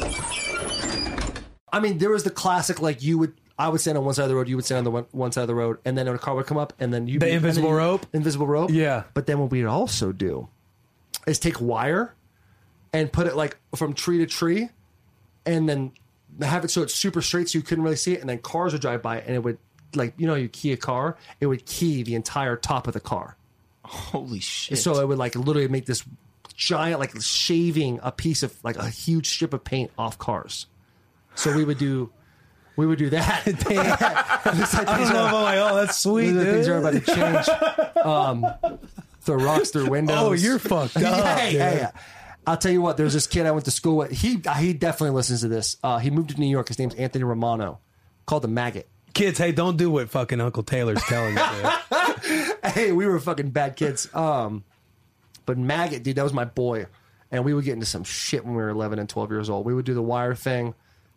I mean, there was the classic, like you would, I would stand on one side of the road, you would stand on the one, one side of the road, and then a car would come up, and then you
The invisible rope?
invisible rope.
Yeah.
But then what we'd also do is take wire and put it like from tree to tree, and then have it so it's super straight, so you couldn't really see it, and then cars would drive by, and it would like you know your Kia car, it would key the entire top of the car.
Holy shit!
So it would like literally make this giant, like shaving a piece of like a huge strip of paint off cars. So we would do, we would do that.
I don't know if I'm like, oh, that's sweet,
These are the
dude.
things are about to change. Um, throw rocks through windows.
Oh, you're fucked up.
yeah,
dude.
yeah, yeah. I'll tell you what. There's this kid I went to school with. He he definitely listens to this. Uh, he moved to New York. His name's Anthony Romano, called the Maggot.
Kids, hey, don't do what fucking Uncle Taylor's telling you, dude.
Hey, we were fucking bad kids. Um, but Maggot, dude, that was my boy. And we would get into some shit when we were eleven and twelve years old. We would do the wire thing.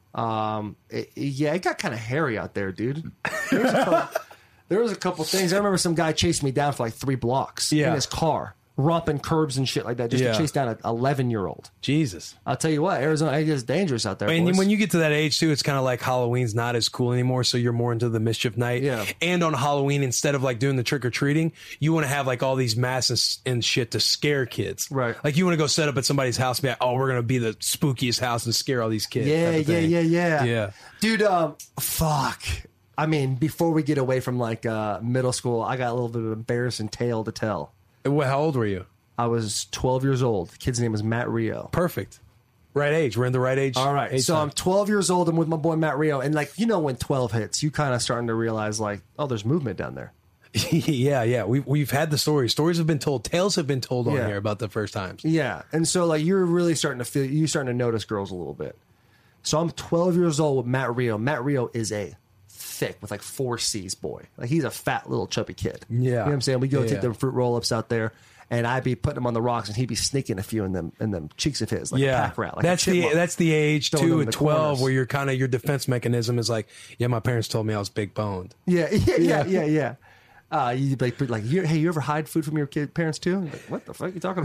Um, it, yeah, it got kind of hairy out there, dude. There was, a couple, there was a couple things. I remember some guy chased me down for like three blocks
Yeah.
in his car, romping curbs and shit like that, just
Yeah.
to chase down an eleven-year-old.
Jesus.
I'll tell you what, Arizona it is dangerous out there.
And
boys.
when you get to that age too, it's kind of like Halloween's not as cool anymore, so you're more into the mischief night.
Yeah.
And on Halloween, instead of like doing the trick or treating, you want to have like all these masks and shit to scare kids.
Right.
Like you want to go set up at somebody's house and be like, oh, we're gonna be the spookiest house and scare all these kids.
Yeah,
type of
yeah,
thing.
yeah, yeah,
Yeah.
Dude, um, fuck. I mean, before we get away from like uh, middle school, I got a little bit of an embarrassing tale to tell.
Well, how old were you?
I was twelve years old. The kid's name was Matt Rio.
Perfect. Right age. We're in the right age.
All right.
age
So
time.
I'm twelve years old. I'm with my boy Matt Rio. And like, you know, when twelve hits, you kind of starting to realize like, oh, there's movement down there.
yeah, yeah. We've we've had the stories. Stories have been told. Tales have been told on
Yeah.
here about the first times.
Yeah. And so like, you're really starting to feel, you're starting to notice girls a little bit. So I'm twelve years old with Matt Rio. Matt Rio is a thick with like four C's boy. Like he's a fat little chubby kid.
Yeah.
You know what I'm saying? We go
Yeah,
take
yeah.
them fruit roll ups out there. And I'd be putting him on the rocks, and he'd be sneaking a few in them in them cheeks of his, like
yeah,
a pack rat. Like
that's
a
the
chipmunk.
that's the age
Throwing them
too
in
at
the
twelve
corners.
where you're kind of your defense mechanism is like, yeah, my parents told me I was big boned.
Yeah, yeah, yeah, yeah, yeah. Uh, you like, like, you, hey, you ever hide food from your kid, parents too? Like, what the fuck are you talking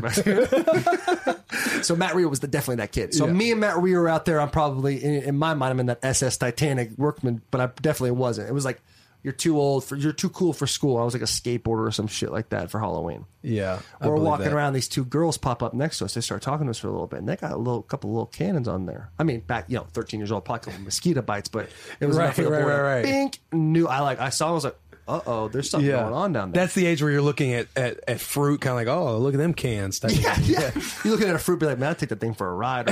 about? So Matt Rio was the, definitely that kid. So
Yeah.
me and Matt Rio are out there. I'm probably in, in my mind, I'm in that S S Titanic workman, but I definitely wasn't. It was like you're too old for, you're too cool for school. I was like a skateboarder or some shit like that for Halloween.
Yeah, I
We're
believe
walking
that.
around. These two girls pop up next to us. They start talking to us for a little bit, and they got a little couple of little cannons on there. I mean, back you know, thirteen years old, probably a couple of mosquito bites, but it was
Right,
enough for the
right,
boy to
right, right.
Bink, knew. I like. I saw. I was like, uh oh, there's something
Yeah,
going on down there.
That's the age where you're looking at at, at fruit, kind of like, oh, look at them cans. type of
yeah,
thing.
yeah. You're looking at a fruit, be like, man, I'll take that thing for a ride.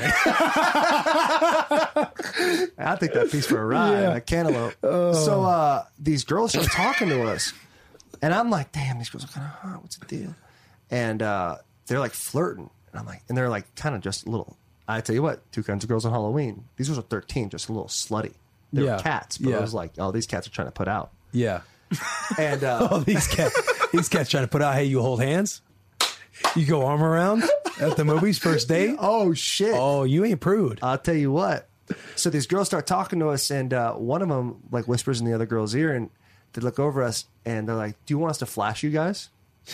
Right? I'll take that piece for a ride.
Yeah.
A cantaloupe. So uh, these girls start talking to us, and I'm like, damn, these girls are kind of hot. What's the deal? And uh, they're like flirting, and I'm like, and they're like kind of just a little. I tell you what, two kinds of girls on Halloween. These girls are thirteen, just a little slutty. They
Yeah.
were cats, but
Yeah.
I was like, oh, these cats are trying to put out.
Yeah.
And uh,
Oh, these cats, these cats trying to put out. Hey, you hold hands. You go arm around at the movies first date.
oh shit.
Oh, you ain't prude.
I'll tell you what. So these girls start talking to us, and uh, one of them like whispers in the other girl's ear, and they look over us, and they're like, "Do you want us to flash you guys?"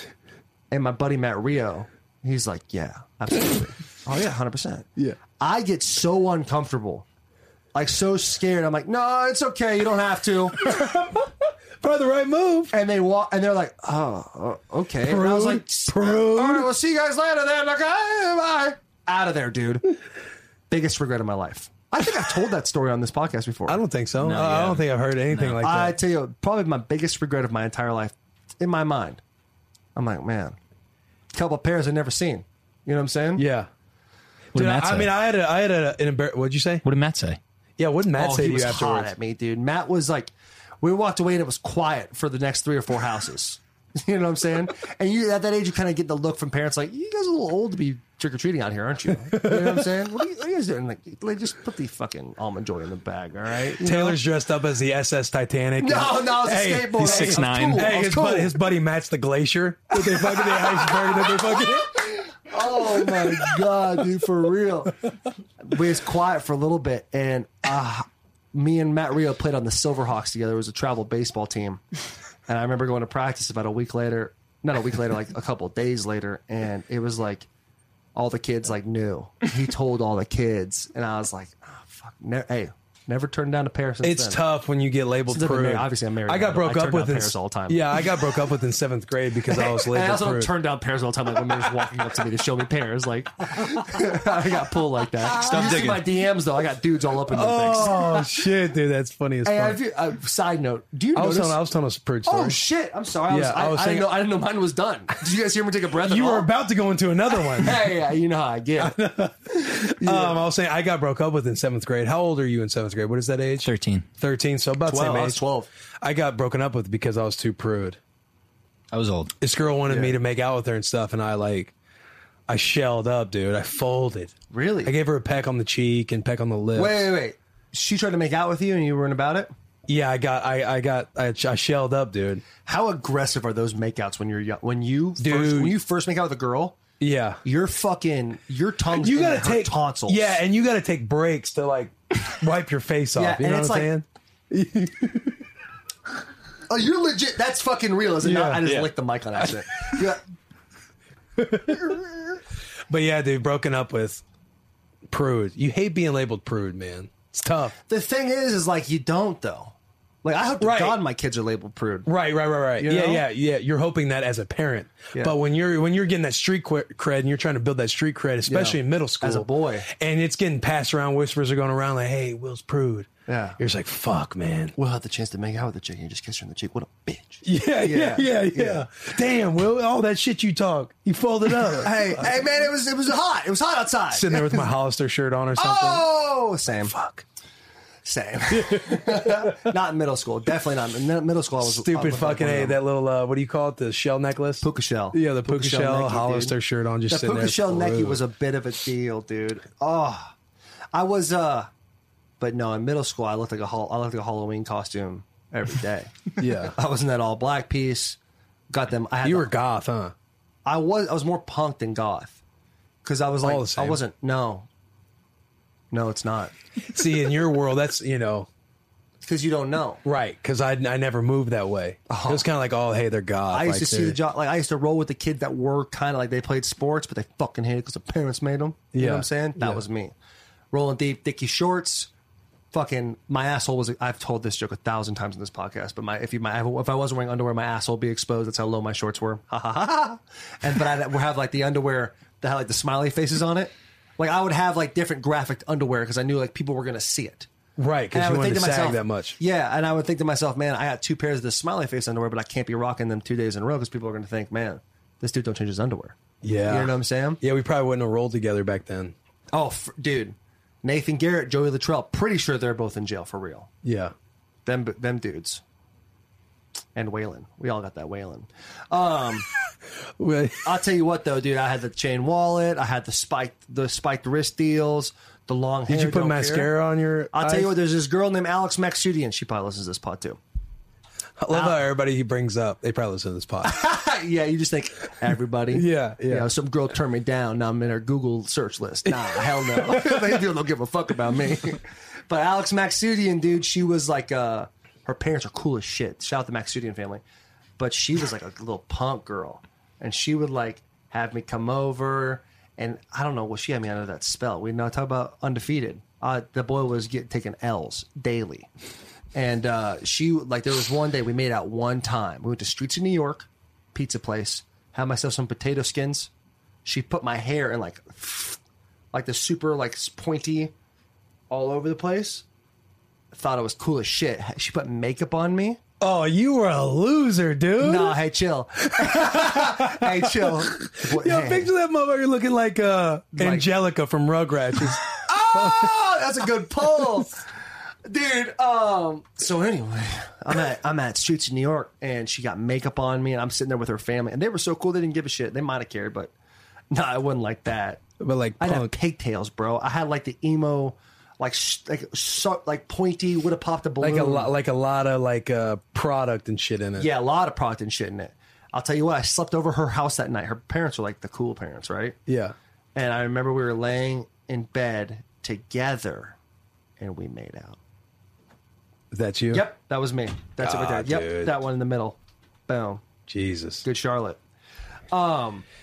And my buddy Matt Rio, he's like, "Yeah, absolutely. Oh yeah, hundred percent."
Yeah.
I get so uncomfortable, like so scared. I'm like, "No, it's okay. You don't have to."
Probably the right move.
And they walk, and they're like, "Oh, uh, okay." And I was like,
Prude.
"All right, we'll see you guys later." Then, like, "Hey, bye." Out of there, dude. Biggest regret of my life. I think I've told that story on this podcast before.
I don't think so.
No,
Uh, I
yeah.
don't think I've heard anything like
I
that.
tell you, probably my biggest regret of my entire life, in my mind. I'm like, man, a couple of pairs I've never seen. You know what I'm saying?
Yeah.
What did
Dude,
Matt
I, I
say?
mean, I had a, I had a, an embar- What'd you say?
What did Matt say?
Yeah, what did Matt
Oh,
say
he
to
was
you
hot
afterwards?
at me, dude. Matt was like, we walked away and it was quiet for the next three or four houses. You know what I'm saying? And you at that age, you kind of get the look from parents like, you guys are a little old to be trick or treating out here, aren't you? You know what I'm saying? What are you, what are you guys doing? Like, like, just put the fucking almond joy in the bag, all right? You know?
Taylor's dressed up as the S S Titanic.
No, no, it's a
Hey,
skateboard.
he's
Hey,
six
I was
nine.
cool. I
Hey,
was
his,
cool.
buddy, his buddy Matt's the glacier. That they fucking the iceberg that they fucking.
Oh my god, dude, for real. We was quiet for a little bit, and uh, me and Matt Rio played on the Silverhawks together. It was a travel baseball team, and I remember going to practice about a week later. Not a week later, like a couple of days later, and it was like all the kids like knew. He told all the kids, and I was like, oh, "Fuck, ne- hey, Never turned down a pair since
It's
then.
tough when you get labeled
Since I've been
prude.
married- obviously I'm married
I got
now,
broke
but I
up
turn
with
down
in
pears all the time.
Yeah, I got broke up with in seventh grade because I was
And
labeled
I also don't
prude.
turn down pears all the time. Like when they're just walking up to me to show me pears. Like I got pulled like that.
Stop
you see
digging.
my D Ms though. I got dudes all up in them things.
Oh shit, dude, that's funny as
Hey,
fuck.
have you, uh, side note, do you
I was
notice?
telling I was telling a prude story.
Oh shit! I'm sorry. I, was,
Yeah,
I,
I was
I,
saying-
didn't know. I didn't know mine was done. Did you guys hear me take a breath?
You
at
were
all?
about to go into another one.
Hey, yeah, you know how I get.
Um, I was saying I got broke up with in seventh grade. How old are you in seventh grade? What is that age?
thirteen.
Thirteen. So about the
Twelve.
same
I
age.
was twelve.
I got broken up with because I was too prude.
I was old.
This girl wanted
Yeah.
me to make out with her and stuff, and I like, I shelled up, dude. I folded.
Really?
I gave her a peck on the cheek and peck on the lips.
Wait, wait, wait. She tried to make out with you, and you weren't about it.
Yeah, I got, I, I got, I, I shelled up, dude.
How aggressive are those makeouts when you're young? When you first,
Dude.
when you first make out with a girl,
Yeah.
you're fucking your tongue's
You
in
gotta
her
take
tonsils.
Yeah, and you gotta take breaks to like wipe your face off.
Yeah,
you
and
know
it's
what I'm
like-
saying?
Oh, you're legit. That's fucking real, is it
Yeah,
not? I just
yeah.
licked the mic on accident. Yeah.
But yeah, dude, broken up with prude. You hate being labeled prude, man. It's tough.
The thing is, is like you don't though. Like I hope to
Right.
God my kids are labeled prude.
Right, right, right, right.
You
yeah,
know?
yeah, yeah. You're hoping that as a parent,
Yeah.
but when you're when you're getting that street qu- cred and you're trying to build that street cred, especially
Yeah.
in middle school,
As a boy.
and it's getting passed around, whispers are going around like, "Hey, Will's prude."
Yeah.
You're just like, "Fuck, man."
We'll have the chance to make out with the chick and you just kiss her in the cheek. What a bitch.
Yeah, yeah, yeah, yeah.
yeah.
Damn, Will, all that shit you talk, you folded up.
Hey, hey, man! It was it was hot. It was hot outside.
Sitting there with my Hollister shirt on or something.
Oh, same.
Fuck.
Same. Not in middle school. Definitely not. In middle school, I was
Stupid
I was like
fucking
one of
A,
them.
that little, uh, what do you call it? The shell necklace?
Puka shell.
Yeah, the puka, shell,
necky,
Hollister
dude.
shirt on, just
The
sitting
puka
there.
shell necky
Prude.
was a bit of a deal, dude. Oh, I was. uh But no, in middle school, I looked like a hol- I looked like a Halloween costume every day.
Yeah.
I was in that all black piece. Got them. I had
You
the-
were goth, huh?
I was. I was more punk than goth because I was
All
like.
the same.
I wasn't. No. No, it's not
See, in your world, that's, you know,
because you don't know.
right, because I, I never moved that way. It was kind of like, oh, hey, they're goth.
I used
like
to see
they're-
the job. Like I used to roll with the kids that were kind of like they played sports, but they fucking hated because the parents made them. You know
Yeah.
what I'm saying? That
Yeah.
was me. Rolling deep, Dickie shorts. Fucking my asshole was. I've told this joke a thousand times in this podcast, but my if you my if I wasn't wearing underwear, my asshole would be exposed. That's how low my shorts were. Ha ha ha ha. And but I would have like the underwear that had like the smiley faces on it. Like I would have like different graphic underwear because I knew like people were gonna see it.
Right,
And
because
I
you
would
wanted
think
to
to
sag
myself,
that much.
Yeah, and I would think to myself, man, I got two pairs of the smiley face underwear, but I can't be rocking them two days in a row because people are going to think, man, this dude don't change his underwear.
Yeah.
You know what I'm saying?
Yeah, we probably wouldn't have rolled together back then.
Oh, f- dude, Nathan Garrett, Joey Luttrell, pretty sure they're both in jail for real.
Yeah.
Them, them dudes. And Waylon. We all got that Waylon. Um,
Well,
I'll tell you what, though, dude. I had the chain wallet. I had the spiked, the spiked wrist deals. The long hair.
Did you put
don't
mascara
care.
on your
I'll
eyes?
tell you what. There's this girl named Alex Maxudian. She probably listens to this pod too.
I love how everybody he brings up, they probably listen to this pod.
Yeah, you just think everybody.
Yeah, yeah.
You know, some girl turned me down. Now I'm in her Google search list. Nah, hell no. They don't give a fuck about me. But Alex Maxudian, dude, she was like, uh, her parents are cool as shit. Shout out the Maxudian family. But she was like a little punk girl, and she would like have me come over, and I don't know what she had me under that spell. We now talk about undefeated. Uh, the boy was get, taking L's daily. And uh, she, like, there was one day we made out one time. We went to Streets of New York, pizza place, had myself some potato skins. She put my hair in, like, like the super, like, pointy all over the place. Thought it was cool as shit. She put makeup on me.
Oh, you were a loser, dude.
No, hey, chill. Hey, chill. What-
Yo,
hey.
picture that motherfucker looking like uh,
Like-
Angelica from Rugrats. Just-
Oh, that's a good pull, dude. Um. So anyway, I'm at I'm at Streets of New York, and she got makeup on me, and I'm sitting there with her family, and they were so cool. They didn't give a shit. They might have cared, but no, I wasn't like that.
but like
I had
punk.
pigtails, bro. I had like the emo, like sh- like so, like pointy. Would have popped a balloon.
like a lot, like a lot of like uh, product and shit in it.
Yeah, a lot of product and shit in it. I'll tell you what. I slept over her house that night. Her parents were like the cool parents, right?
yeah.
And I remember we were laying in bed together, and we made out.
Is that you?
Yep, that was me. That's it right
Ah,
there. Yep,
dude.
that one in the middle. Boom.
Jesus.
Good Charlotte. Um,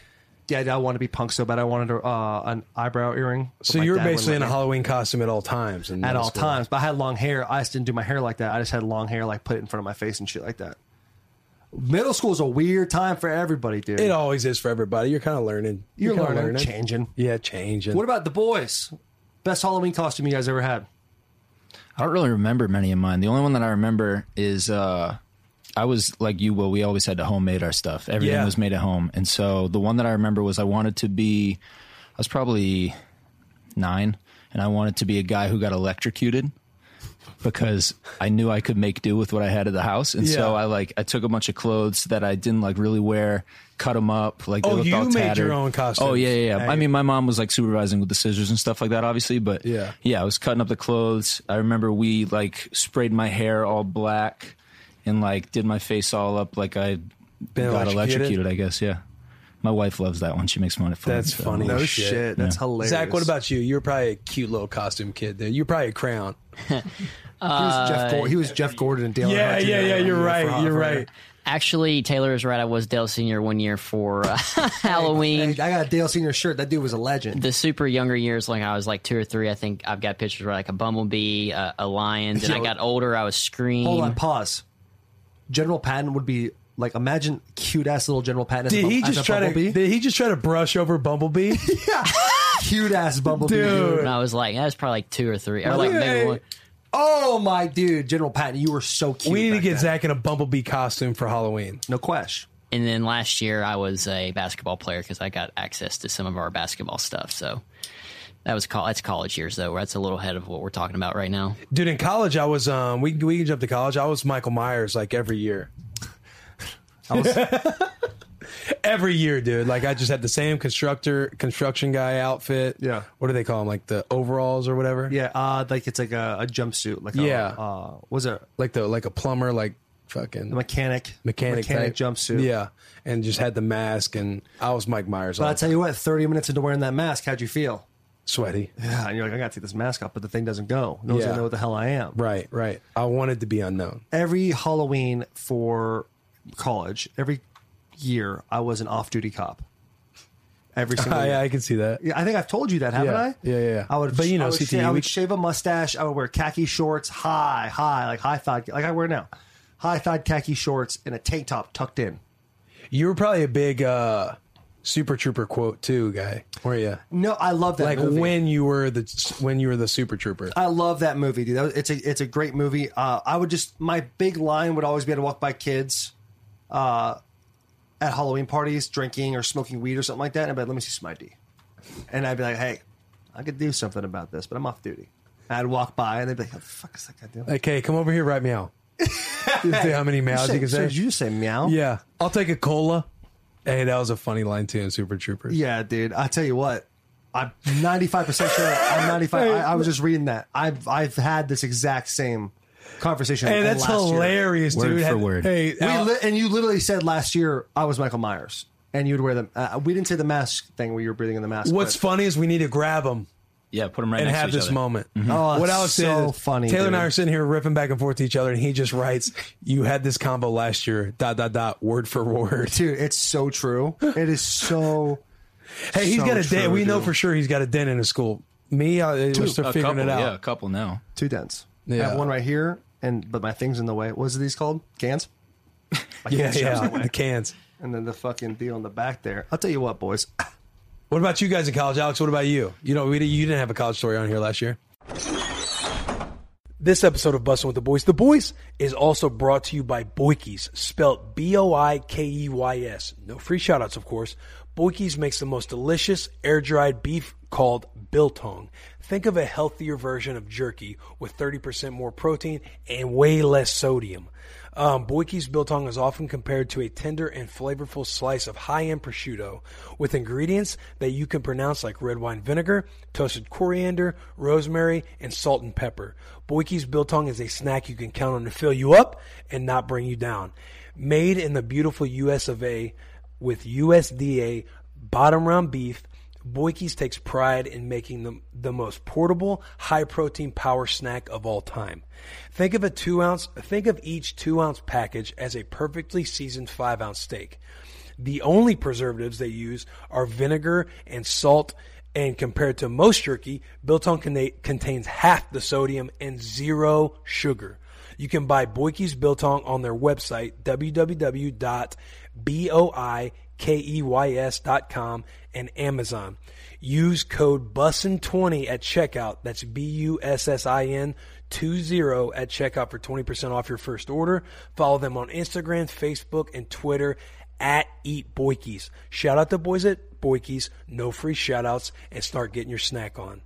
Yeah, I wanted to be punk so bad. I wanted a, uh, an eyebrow earring.
So you were basically in a Halloween costume at all times. In
at all
school.
times. But I had long hair. I just didn't do my hair like that. I just had long hair, like put it in front of my face and shit like that. Middle school is a weird time for everybody, dude.
It always is for everybody. You're kind of learning.
You're,
You're
learning,
learning,
changing.
Yeah, changing.
What about the boys? Best Halloween costume you guys ever had?
I don't really remember many of mine. The only one that I remember is uh, I was like you, Will. We always had to homemade our stuff. Everything
Yeah.
was made at home. And so the one that I remember was I wanted to be, I was probably nine, and I wanted to be a guy who got electrocuted because I knew I could make do with what I had at the house. And
Yeah.
so I like I took a bunch of clothes that I didn't like really wear, cut them up. Like they
Oh,
looked
you
all
made
tattered.
your own costumes.
Oh, yeah, yeah, yeah.
Hey.
I mean, my mom was like supervising with the scissors and stuff like that, obviously. But
Yeah.
yeah, I was cutting up the clothes. I remember we like sprayed my hair all black and like did my face all up like I
Been
got
electrocuted?
electrocuted, I guess. Yeah. My wife loves that one. She makes fun of it.
That's funny.
No
Oh,
shit.
shit.
That's
Yeah.
hilarious.
Zach, what about you? You were probably a cute little costume kid, dude. You were probably a crayon.
He was Jeff, Gordon, he was Jeff Gordon and Dale
Yeah,
Earnhardt
yeah,
Junior
yeah. You're
for-
right.
for-
You're
for-
right.
Actually, Taylor is right. I was Dale Senior one year for uh, Halloween.
Hey, I got a Dale Senior shirt. That dude was a legend.
The super younger years, like I was like two or three, I think I've got pictures where like a bumblebee, uh, a lion. And I got older, I was Scream.
Hold on, pause. General Patton would be like, imagine cute ass little General Patton. As
Did
a,
he
as
just
a
try to?
bumblebee.
Did he just try to brush over Bumblebee?
Cute ass bumblebee,
Dude.
And I was like, that was probably like two or three, or like
Hey.
maybe one.
Oh my dude, General Patton, you were so cute.
We need to
back
get
then.
Zach in a Bumblebee costume for Halloween.
No question.
And then last year, I was a basketball player because I got access to some of our basketball stuff. So that was col- that's college years though. That's a little ahead of what we're talking about right now.
Dude, in college, I was um we we can jump to college. I was Michael Myers like every year.
I was,
Every year, dude. Like I just had the same constructor construction guy outfit.
Yeah.
What do they call them? Like the overalls or whatever.
yeah, uh, like it's like a, a jumpsuit. Like a,
Yeah.
uh, was it
Like the like a plumber, like fucking
a mechanic?
mechanic
mechanic
type.
jumpsuit.
Yeah, and just had the mask, and I was Mike Myers.
But
all
I
the
tell you what, thirty minutes into wearing that mask, how'd you feel?
sweaty.
Yeah, and you're like, I gotta take this mask off, but the thing doesn't go. No one's
Yeah.
gonna know what the hell I am.
Right, right. I wanted to be unknown.
Every Halloween for college, every year, I was an off-duty cop. Every single year.
I, I can see that.
Yeah, I think I've told you that, haven't
Yeah.
I?
Yeah, yeah, yeah.
I would,
But, you know,
I would,
C T E,
shave, I
we-
would shave a mustache. I would wear khaki shorts, high, high, like high thigh, like I wear now, high thigh khaki shorts and a tank top tucked in.
You were probably a big uh, Super Trooper quote too, guy. Were you?
No, I love that
Like
movie.
when you were the when you were the Super Trooper.
I love that movie, dude. That was, it's a it's a great movie. Uh, I would just my big line would always be able to walk by kids, uh, at Halloween parties, drinking or smoking weed or something like that, and I'd be like, "Let me see some I D," and I'd be like, "Hey, I could do something about this, but I'm off duty." And I'd walk by, and they'd be like, "What the fuck is that guy doing?"
Like, hey, come over here, right meow. See how many meows you can
Sir,
say?
did you just say meow?
Yeah, I'll take a cola. Hey, that was a funny line too in Super Troopers.
Yeah, dude. I tell you what, I'm ninety-five percent sure. I'm ninety-five. I, I was just reading that. I've I've had this exact same conversation.
Hey,
in
that's
last year.
hilarious,
Word
dude.
for
Had-
word.
Hey,
We
Al-
li- and you literally said last year I was Michael Myers, and you'd wear them. Uh, we didn't say the mask thing where you were breathing in the mask.
what's
but-
funny is we need to grab them
Yeah, put them right
and
next
have
to each
this
other.
moment.
Oh,
What
it's
Alex
so
said,
funny,
Taylor and I
dude.
are sitting here ripping back and forth to each other, and he just writes, "You had this combo last year." Dot dot dot. Word for word.
Dude, it's so true. It is so.
Hey, he's
so
got a
true,
dent. We know
dude.
for sure he's got a dent in his school. Me, I, we're still
A
figuring
couple,
it out.
yeah, a couple now.
Two dents. I
Yeah.
have one right here, and but my thing's in the way. What is these called? Cans. My
Yeah,
cans shov's in
yeah.
the way.
The cans.
And then the fucking deal in the back there. I'll tell you what, boys.
What about you guys in college, Alex? What about you? You know, we, you didn't have a college story on here last year. This episode of Bussin' with the Boys, The Boys, is also brought to you by Boikeys, spelled B O I K E Y S. No free shoutouts, of course. Boikeys makes the most delicious air-dried beef called biltong. Think of a healthier version of jerky with thirty percent more protein and way less sodium. Um, Boikeys biltong is often compared to a tender and flavorful slice of high-end prosciutto with ingredients that you can pronounce like red wine vinegar, toasted coriander, rosemary, and salt and pepper. Boikeys biltong is a snack you can count on to fill you up and not bring you down. Made in the beautiful U S of A with U S D A bottom round beef, Boikeys takes pride in making them the most portable, high-protein power snack of all time. Think of a two ounce. Think of each two ounce package as a perfectly seasoned five ounce steak. The only preservatives they use are vinegar and salt, and compared to most jerky, Biltong con- contains half the sodium and zero sugar. You can buy Boikeys Biltong on their website, w w w dot boikeys dot com, and Amazon. Use code bussin twenty at checkout. That's B U S S I N two zero at checkout for twenty percent off your first order. Follow them on Instagram, Facebook, and Twitter at Eat Boikeys. Shout out to boys at Boikeys. No free shout outs, and start getting your snack on.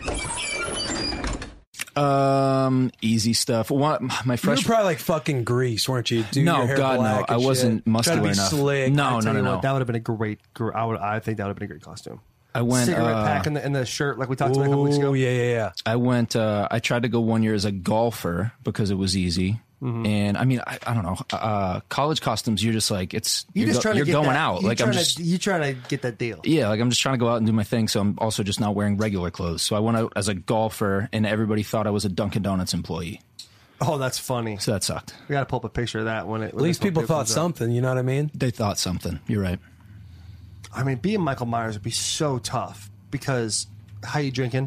Um, easy stuff. What, my
You were
fresh.
probably like fucking Grease, weren't you? Do
No,
your hair
God, no.
black
I
and
wasn't
shit. Try
muscular
to be
enough.
Slick.
No,
I
no,
tell
no,
you
no.
what, that would have been a great. gr- I would. I think that would have been a great costume.
I went.
Cigarette
uh,
pack in the in the shirt, like we talked about a couple weeks ago.
Oh, yeah, yeah, yeah.
I went. Uh, I tried to go one year as a golfer because it was easy.
Mm-hmm.
And I mean, I, I don't know. Uh, college costumes, you're just like it's.
You're
You're,
just
go-
trying
you're
to get
going
that,
out.
You're
Like I'm
trying
just.
To, you trying to get that deal.
Yeah, like I'm just trying to go out and do my thing. So I'm also just not wearing regular clothes. So I went out as a golfer, and everybody thought I was a Dunkin' Donuts employee.
Oh, that's funny.
So that sucked.
We got to pull up a picture of that when it.
At least people thought something, you know what I mean?
They thought something. You're right.
I mean, being Michael Myers would be so tough because how you drinking?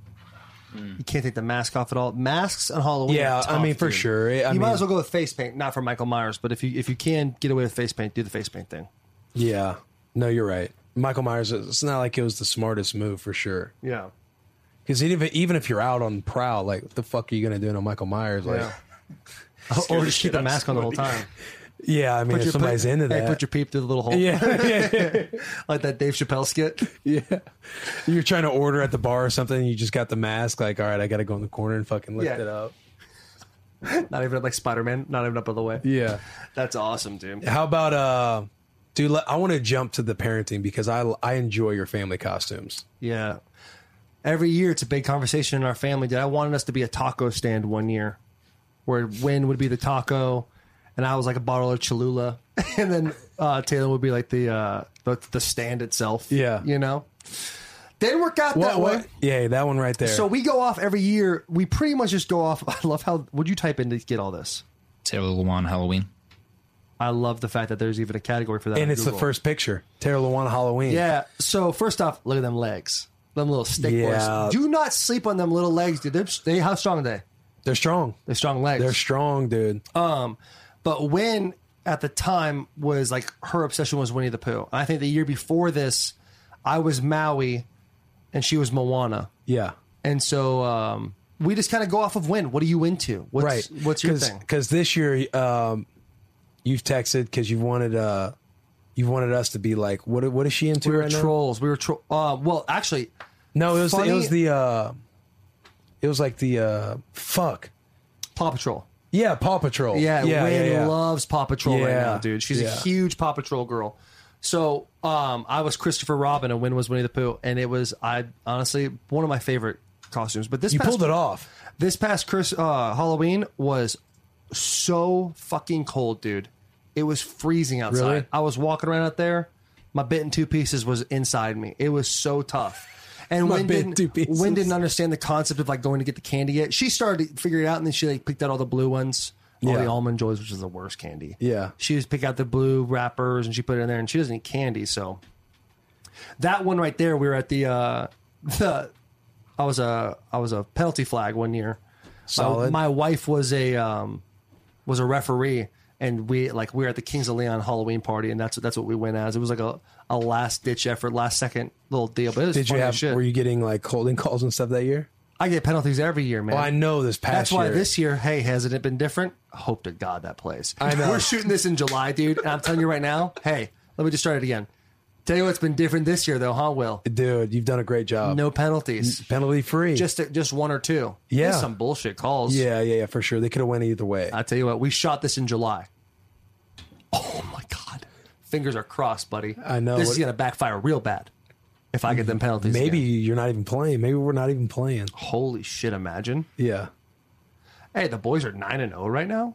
You can't take the mask off at all. Masks on Halloween.
Yeah,
are tough,
I mean, for
dude.
sure. I
you
mean,
might as well go with face paint, not for Michael Myers, but if you if you can get away with face paint, do the face paint thing.
yeah. No, you're right. Michael Myers, it's not like it was the smartest move for sure.
Yeah.
Because even, even if you're out on the prowl, like, what the fuck are you going to do to Michael Myers? Like,
Yeah. or just keep the mask on the whole time.
yeah, I mean,
Put
if
your-
somebody's
put,
into
hey,
that.
put your peep through the little hole.
yeah, yeah,
Like that Dave Chappelle skit.
yeah. You're trying to order at the bar or something, and you just got the mask. Like, all right, I got to go in the corner and fucking lift
Yeah.
it up.
Not even like Spider-Man, not even up on the way.
Yeah.
That's awesome, dude.
How about, uh, dude, let- I want to jump to the parenting because I, I enjoy your family costumes.
Yeah. Every year it's a big conversation in our family. Dude, I wanted us to be a taco stand one year where Win would be the taco and I was like a bottle of Cholula. And then uh, Taylor would be like the, uh, the the stand itself.
Yeah.
You know? Didn't work out
What,
that way.
what? Yeah, that one right there.
So we go off every year. We pretty much just go off. I love how. Would you type in to get all this?
Taylor Lewan Halloween.
I love the fact that there's even a category for that.
and
on
it's the
Google.
first picture. Tara Luana Halloween.
Yeah. So first off, look at them legs. Them little stick
Yeah.
boys. Do not sleep on them little legs, dude. They're, they how strong are they?
They're strong.
They're strong legs.
They're strong, dude.
Um, but Win at the time was like her obsession was Winnie the Pooh. And I think the year before this, I was Maui, and she was Moana.
Yeah.
And so um, we just kind of go off of Win. What are you into? What's,
Right.
What's your thing?
Because this year, um, you've texted because you wanted uh, you wanted us to be like, what? What is she into
We were
right now?
trolls. We were tro- uh, well, actually,
No, it was the,
Funny-
it was the uh, it was like the uh, fuck.
Paw Patrol.
Yeah, Paw Patrol.
Yeah,
yeah,
Win
yeah, yeah.
loves Paw Patrol right
Yeah.
now, dude. She's
Yeah.
a huge Paw Patrol girl. So um, I was Christopher Robin, and Win was Winnie the Pooh, and it was I honestly one of my favorite costumes. But this
You
past,
pulled it off.
This past Chris uh, Halloween was so fucking cold, dude. It was freezing outside.
Really?
I was walking around out there. My bit in two pieces was inside me. It was so tough. And
My
Win
bit in
didn't,
two pieces.
Win didn't understand the concept of like going to get the candy yet. She started to figure it out, and then she like picked out all the blue ones, all
Yeah.
the almond joys, which is the worst candy.
Yeah.
She just pick out the blue wrappers and she put it in there, and she doesn't eat candy. So that one right there, we were at the uh, the I was a I was a penalty flag one year.
Solid.
My, my wife was a um, was a referee, and we like we were at the Kings of Leon Halloween party, and that's that's what we went as. It was like a, a last ditch effort, last second little deal. But it was
Did you
funny as
have?
shit.
Were you getting like holding calls and stuff that year?
I get penalties every year, man.
Well, I know this past
That's why
year.
this year, hey, hasn't it been different? Hope to God that plays.
I know.
We're shooting this in July, dude. And I'm telling you right now, hey, let me just start it again. Tell you what's been different this year, though, huh, Will?
Dude, you've done a great job.
No penalties.
Penalty free.
Just just one or two.
Yeah.
There's some bullshit calls.
yeah, yeah, yeah, for sure. They could have went either way.
I tell you what, we shot this in July. Oh, my God. Fingers are crossed, buddy.
I know.
This
What-
is going to backfire real bad if I get them penalties.
Maybe
again.
you're not even playing. Maybe we're not even playing.
Holy shit, imagine.
Yeah.
Hey, the boys are nine and zero right now.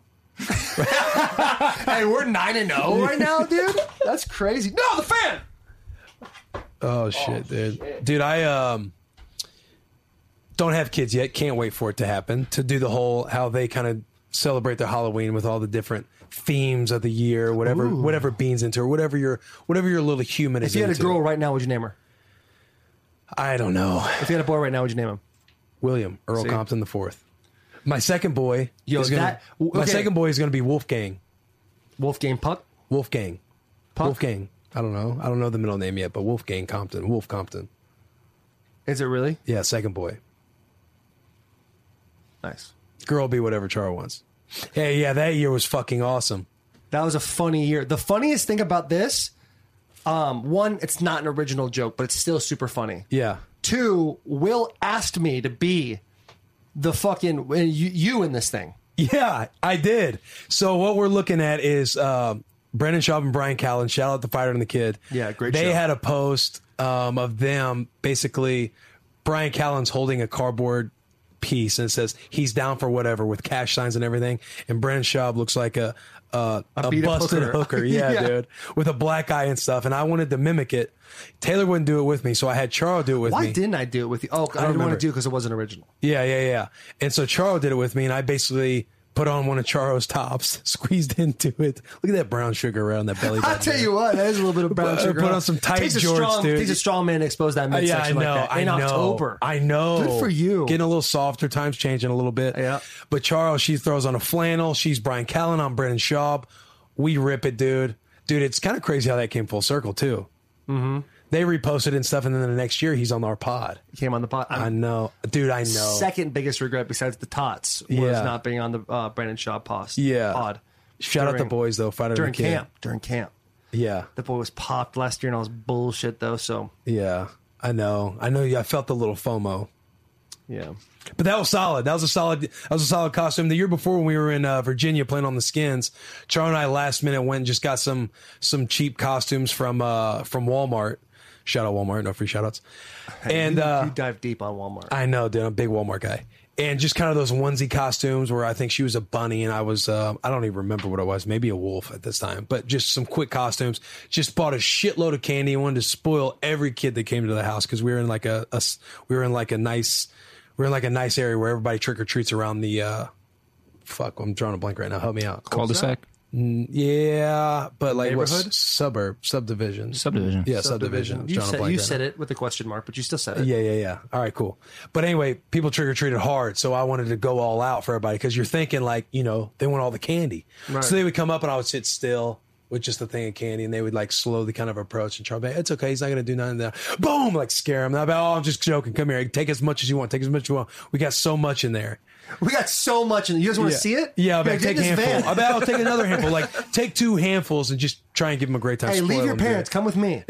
Hey, we're nine and zero right now, dude. That's crazy. No, the fan.
Oh shit, dude. Dude, I um don't have kids yet. Can't wait for it to happen. To do the whole how they kind of
celebrate their Halloween with all the different themes of the year, whatever Ooh. whatever Bean's into, or whatever your whatever your little human
if
is.
If you had
into.
a girl right now, would you name her?
I don't know.
If you had a boy right now, would you name him?
William Earl See? Compton the fourth. My second boy
Yo,
is gonna,
that, okay.
my second boy is going to be Wolfgang.
Wolfgang Puck?
Wolfgang.
Puck?
Wolfgang. I don't know. I don't know the middle name yet, but Wolfgang Compton. Wolf Compton.
Is it really?
Yeah, second boy.
Nice.
Girl will be whatever Char wants. Hey, yeah, that year was fucking awesome.
That was a funny year. The funniest thing about this, um, one, it's not an original joke, but it's still super funny.
Yeah.
Two, Will asked me to be the fucking you, you in this thing.
Yeah, I did. So what we're looking at is uh, Brendan Schaub and Brian Callen. Shout out to Fighter and the Kid.
Yeah, great
They
show.
had a post um, of them, basically, Brian Callen's holding a cardboard piece and it says he's down for whatever with cash signs and everything. And Brendan Schaub looks like a a, a, a busted hooker, hooker. Yeah, yeah, dude, with a black eye and stuff. And I wanted to mimic it. Taylor wouldn't do it with me, so I had Charo do it with
Why
me.
Why didn't I do it with you? Oh, I, I didn't remember. want to do it because it wasn't original.
Yeah, yeah, yeah. And so Charo did it with me, and I basically put on one of Charo's tops, squeezed into it. Look at that brown sugar around that belly button.
I'll tell you what, that is a little bit of brown sugar.
Put on some tight
takes
jorts,
strong,
dude.
Takes a strong man to expose that midsection
uh, yeah, I know,
like that in
I know,
October.
I know.
Good for you.
Getting a little softer, times changing a little bit.
Yeah.
But Charo, she throws on a flannel. She's Brian Callen. I'm Brendan Schaub. We rip it, dude. Dude, it's kind of crazy how that came full circle, too.
Mm-hmm.
They reposted and stuff, and then the next year he's on our pod.
He came on the pod. I'm,
I know. Dude, I know.
Second biggest regret besides the tots was
Yeah.
not being on the uh, Brendan Shaw post,
Yeah.
pod.
Shout out
During-
the boys, though. Fighter
During
the Kid.
camp. During camp.
Yeah.
The boy was popped last year and all this bullshit, though, so
Yeah. I know. I know. I felt the little FOMO.
yeah.
But that was solid. That was a solid. That was a solid costume. The year before, when we were in uh, Virginia playing on the Skins, Charlie and I last minute went and just got some some cheap costumes from uh, from Walmart. Shout out Walmart, no free shout outs.
Hey,
and
you,
uh,
you dive deep on Walmart.
I know, dude. I'm a big Walmart guy. And just kind of those onesie costumes where I think she was a bunny and I was, uh, I don't even remember what I was, maybe a wolf at this time, but just some quick costumes. Just bought a shitload of candy and wanted to spoil every kid that came to the house because we were in like a, a, we were in like a nice, we were in like a nice area where everybody trick or treats around the, uh, fuck, I'm drawing a blank right now. Help me out.
Cul-de-sac?
Mm, yeah, but like what
Neighborhood?
suburb, subdivision.
Subdivision.
Yeah, subdivision.
You,
Drawing a
said,
blank
you
right
said
now.
it with a question mark, but you still said it.
Yeah, yeah, yeah. All right, cool. But anyway, people trick or treated hard, so I wanted to go all out for everybody because you're thinking like, you know, they want all the candy.
Right.
So they would come up and I would sit still with just a thing of candy, and they would like slowly kind of approach and try to, it's okay, he's not going to do nothing there. Boom, like scare him. I'm like, oh, I'm just joking. Come here, take as much as you want. Take as much as you want. We got so much in there.
We got so much in You guys want to
Yeah.
see it?
Yeah, I bet
Here,
take
get
a
in this
handful.
van.
I bet I'll take another handful. Like take two handfuls and just try and give them a great time.
Hey,
Spoil
leave your
them, dude.
parents. Come with me.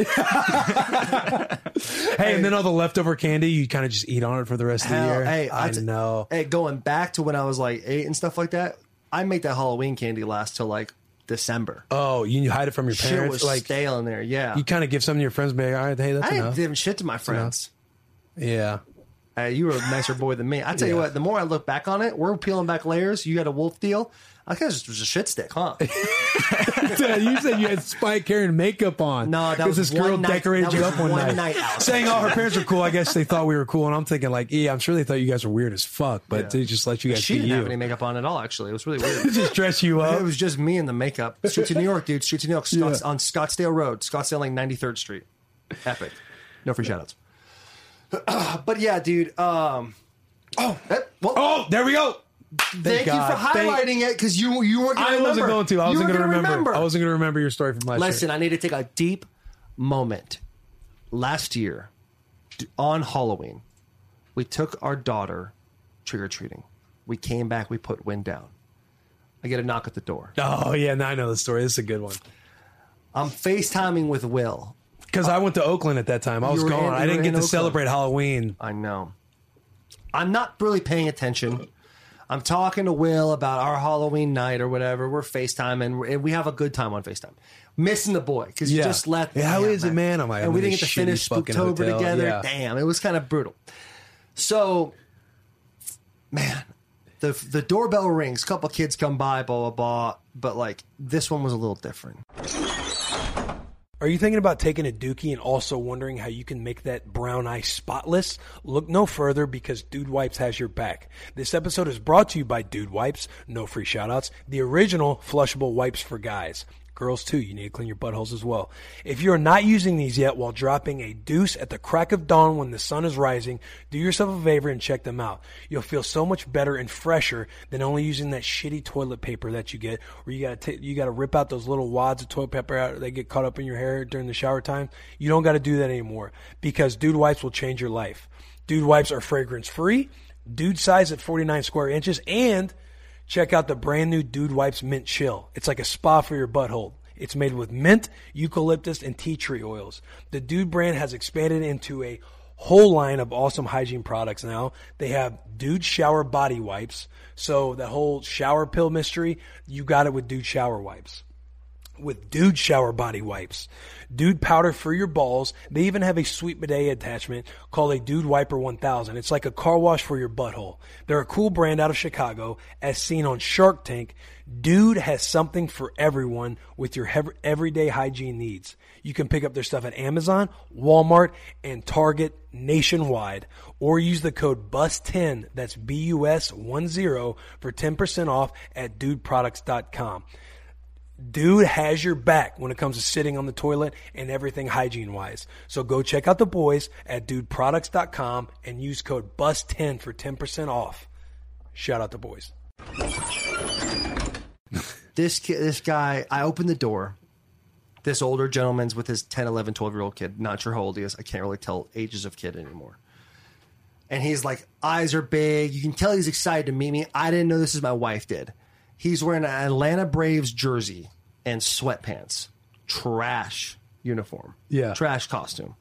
Hey, and then all the leftover candy, you kind of just eat on it for the rest
Hell,
of the year.
hey,
I
t-
know.
Hey, going back to when I was like eight and stuff like that, I made that Halloween candy last till like December.
Oh, you hide it from your
Shit
parents?
was
Like
stale in there. Yeah.
you kind of give some to your friends, and be like, all right, hey, that's
I
enough.
didn't give shit to my friends.
Yeah.
Hey, you were a nicer boy than me. I tell you
Yeah.
what, the more I look back on it, we're peeling back layers. You got a wolf deal. I guess it was a shit stick, huh?
You said you had Spike carrying makeup on.
No, that
'Cause
was
this girl
one night-
decorated
that
you
was
up one,
one
night,
night out.
saying all her parents were cool. I guess they thought we were cool, and I'm thinking like, yeah, I'm sure they thought you guys were weird as fuck, but
Yeah.
they just let you guys
She
be
didn't
you.
have any makeup on at all, actually. It was really weird.
Just dress you up.
It was just me and the makeup. Streets of New York, dude. Streets of New York. Scotts,
Yeah.
on Scottsdale Road. Scottsdale, like ninety-third Street. Epic. No free shoutouts. But yeah, dude. Um, oh, eh, well,
Oh, there we go.
thank
God.
you for
Thank-
highlighting it because you you weren't going to
I
remember.
wasn't going to. I
You
wasn't
were
going to
gonna
remember. I wasn't going to remember your story from last
Listen,
year.
I need to take a deep moment. Last year, d- on Halloween, we took our daughter trick-or-treating. We came back, we put wind down. I get a knock at the door.
Oh yeah, now I know the story. This is a good one.
I'm FaceTiming with Will.
Because I went to Oakland at that time. I was
You were
gone.
in- you
I didn't
were
get
in
to
Oakland.
celebrate Halloween.
I know. I'm not really paying attention. I'm talking to Will about our Halloween night or whatever. We're FaceTiming, and we have a good time on FaceTime. Missing the boy because you
Yeah.
just left.
Yeah, how
Damn,
is it, man? I'm like,
and
I'm
we
in
didn't get
this
to finish
shitty fucking
Spooktober
hotel.
together.
Yeah.
Damn, it was kind of brutal. So, man, the the doorbell rings. A couple kids come by, blah blah blah. But like this one was a little different.
Are
Are you thinking about taking a Dookie and also wondering how you can make that brown eye spotless? Look no further because Dude Wipes has your back. This episode is brought to you by Dude Wipes, no free shoutouts, the original flushable wipes for guys. Girls too, you need to clean your buttholes as well. If you are not using these yet while dropping a deuce at the crack of dawn when the sun is rising, do yourself a favor and check them out. You'll feel so much better and fresher than only using that shitty toilet paper that you get, where you gotta t- you gotta rip out those little wads of toilet paper out that get caught up in your hair during the shower time. You don't gotta do that anymore because Dude Wipes will change your life. Dude Wipes are fragrance free, dude size at forty-nine square inches, and check out the brand new Dude Wipes Mint Chill. It's like a spa for your butthole. It's made with mint, eucalyptus, and tea tree oils. The Dude brand has expanded into a whole line of awesome hygiene products now. They have Dude Shower Body Wipes. So the whole shower pill mystery, you got it with Dude Shower Wipes. With Dude Shower Body Wipes. Dude Powder for your balls. They even have a sweet bidet attachment called a Dude Wiper one thousand. It's like a car wash for your butthole. They're a cool brand out of Chicago. As seen on Shark Tank, Dude has something for everyone with your hev- everyday hygiene needs. You can pick up their stuff at Amazon, Walmart, and Target nationwide. Or use the code B U S ten, that's B U S ten, for ten percent off at dude products dot com. Dude has your back when it comes to sitting on the toilet and everything hygiene-wise. So go check out the boys at dude products dot com and use code B U S ten for ten percent off. Shout out the boys.
This kid, this guy, I opened the door. This older gentleman's with his ten, eleven, twelve-year-old kid. Not sure how old he is. I can't really tell ages of kid anymore. And he's like, eyes are big. You can tell he's excited to meet me. I didn't know this as my wife did. He's wearing an Atlanta Braves jersey and sweatpants. Trash uniform.
Yeah.
Trash costume.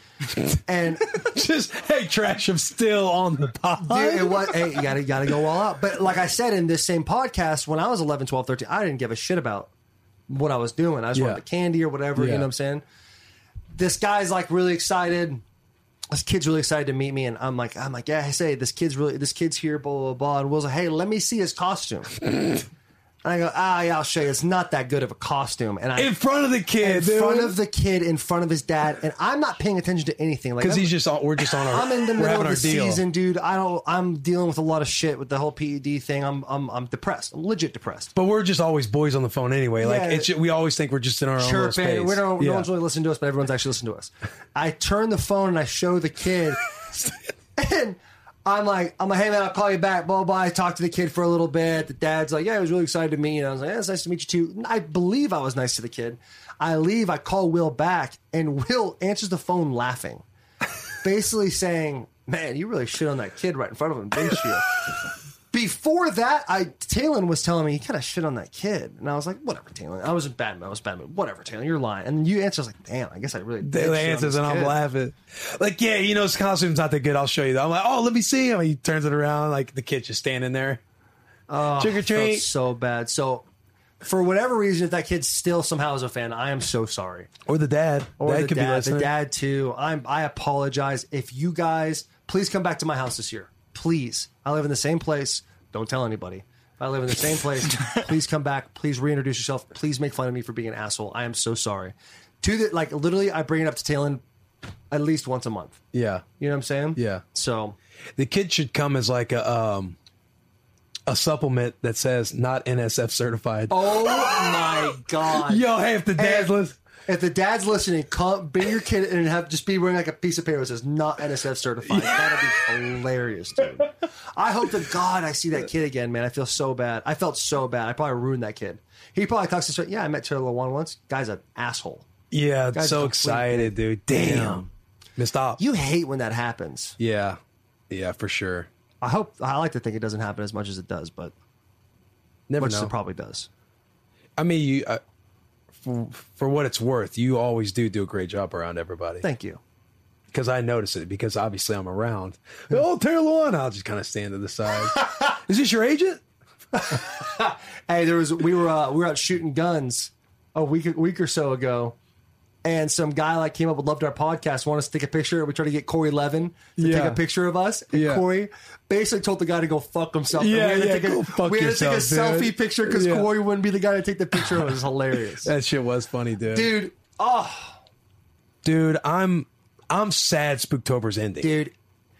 And
just, hey, trash, I'm still on the pod.
dude, it was, hey, you gotta, gotta go all out. But like I said in this same podcast, when I was eleven, twelve, thirteen, I didn't give a shit about what I was doing. I just
Yeah.
wanted the candy or whatever,
Yeah.
you know what I'm saying? This guy's like really excited. This kid's really excited to meet me, and I'm like, I'm like, yeah, I say this kid's really, this kid's here, blah blah blah. And Will's like, hey, let me see his costume. And I go, ah, yeah, I'll show you. It's not that good of a costume. And I
In front of the kid,
in
dude.
front of the kid, in front of his dad, and I'm not paying attention to anything. Like,
Because
I'm-
he's just on, we're just on our,
I'm in the
we're
middle
having
of
our
the
deal.
season, dude. I don't. I'm dealing with a lot of shit with the whole P E D thing. I'm. I'm. I'm depressed. I'm legit depressed.
But we're just always boys on the phone anyway. Like
Yeah.
it's ju- we always think we're just in our own little
Chirping.
space.
We don't.
Yeah.
No one's really listening to us, but everyone's actually listening to us. I turn the phone and I show the kid, and I'm like, I'm like, hey man, I'll call you back. Blah blah. I talked to the kid for a little bit. The dad's like, yeah, I was really excited to meet you. And I was like, yeah, it's nice to meet you too. I believe I was nice to the kid. I leave. I call Will back, and Will answers the phone laughing, basically saying, man, you really shit on that kid right in front of him, didn't you? Before that, I Talon was telling me he kind of shit on that kid, and I was like, "Whatever, Talon." I was in bad mood. I was bad mood. Whatever, Talon. You're lying. And you answer, I was like, "Damn, I guess I really." did
The
shit on
answers
this
and I'm
kid."
laughing. Like, yeah, you know, his costume's not that good. I'll show you that. I'm like, oh, let me see him. He turns it around. Like, the kid's just standing there.
Oh,
Trick or
I felt
treat.
so bad. So, for whatever reason, if that kid still somehow is a fan, I am so sorry.
Or the dad.
Or
dad
the
could be
dad,
listening.
the dad too. I'm. I apologize. If you guys, please come back to my house this year. Please. I live in the same place. Don't tell anybody. If I live in the same place. Please come back. Please reintroduce yourself. Please make fun of me for being an asshole. I am so sorry. To the like, literally, I bring it up to Talon at least once a month.
Yeah.
You know what I'm saying?
Yeah.
So
The kid should come as like a um a supplement that says not N S F certified.
oh my god.
Yo, hey, if the dad's
Hey,
listen.
If the dad's listening, come bring your kid and have just be wearing like a piece of paper that says not N S F certified. That'd be hilarious, dude. I hope to God I see that kid again, man. I feel so bad. I felt so bad. I probably ruined that kid. He probably talks to his yeah, I met Taylor Lewan once. Guy's an asshole.
Yeah,
Guy's
so
a complete
excited, dude. Damn. Missed off.
You hate when that happens.
Yeah. Yeah, for sure.
I hope I like to think it doesn't happen as much as it does, but
Never
much as
know.
it probably does.
I mean, you uh, for, for what it's worth, you always do do a great job around everybody.
Thank you.
Because I notice it, because obviously I'm around. Oh, Taylor Lewan. I'll just kind of stand to the side. Is this your agent?
Hey, there was we were uh, we were out shooting guns a week a week or so ago, and some guy like came up with loved our podcast, wanted us to take a picture. We tried to get Corey Levin to
Yeah.
take a picture of us, and
Yeah.
Corey basically told the guy to go fuck himself. And
Yeah,
we had to
yeah,
take a,
go fuck
we had to take a
yourself, dude.
selfie picture because
Yeah.
Corey wouldn't be the guy to take the picture. It was hilarious,
That shit was funny, dude.
dude.
Dude, I'm I'm sad Spooktober's ending.
Dude,